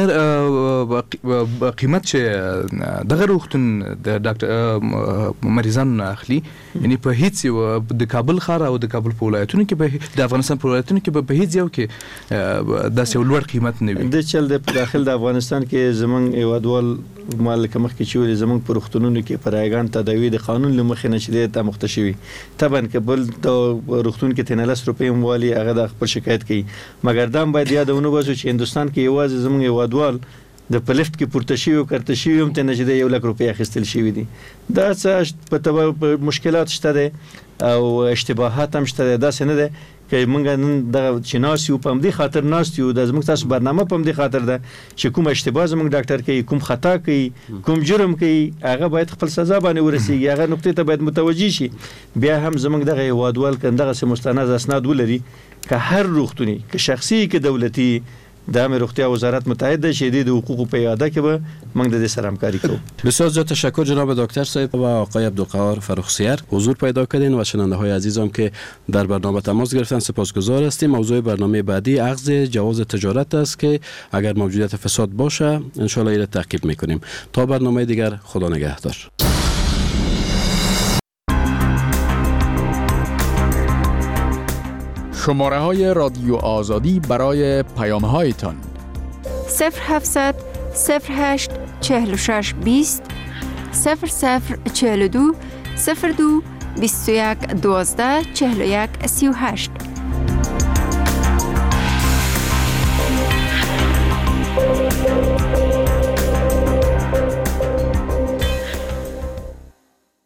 قیمت چې دغه روغتون د ډاکټر مریضان اخلي یعنی په هیڅ د کابل ښار او د کابل په ولایتونو کې به د افغانستان په ولایتونو کې به هیڅ یو کې داسې لوړ قیمت نه وي د چل د داخل د افغانستان کې زمونږ ایوادوال مالک مخکې چې ولې زمونږ په روغتونونو کې پرایګان تداوی د قانون له مخې نه چې د مختشوي طبعا که بل د روغتون کې تنلس روپۍ موالي هغه د خپل شکایت کوي مګر دا باید یادونه وسو چې هندستان کې یوازې زمونږ ایوادوال د پلفت کې پورته شي او کرته شي هم ته نشي د یو لک روپۍ اخیستل شي دي دا څه په تبع مشکلات شته ده او اشتباهات هم شته ده دا څه نه ده چې موږ نن د چناسي په مدي خاطر ناست یو د زموږ تاسو برنامه په مدي خاطر ده چې کوم اشتباه زموږ ډاکټر کوي کوم خطا کوي کوم جرم کوي هغه باید خپل سزا باندې ورسیږي هغه نقطې ته باید متوجي شي بیا هم زموږ دغه هیوادوال کندغه سم مستند اسناد ولري که هر روغتونی که شخصي که دولتي د امر روغتیا وزارت متحد ده شدید حقوق په یاده کې به موږ د سره همکاري کوو. بسیار زیاد تشکر جناب دکتر صاحب و آقای عبدالقهار فرخزیار حضور پیدا کردین و شنونده های عزیزم که در برنامه تماس گرفتن سپاسگزار هستیم. موضوع برنامه بعدی اخذ جواز تجارت است که اگر موجودیت فساد باشه ان شاء الله ایره تعقیب میکنیم. تا برنامه دیگر خدا نگهدار. شماره های رادیو آزادی برای پیام هایتان صفر هفتصد صفر هشت چهل و شش بیست صفر صفر چهل و دو صفر دو بیست و یک دوازده چهل و یک سی و هشت.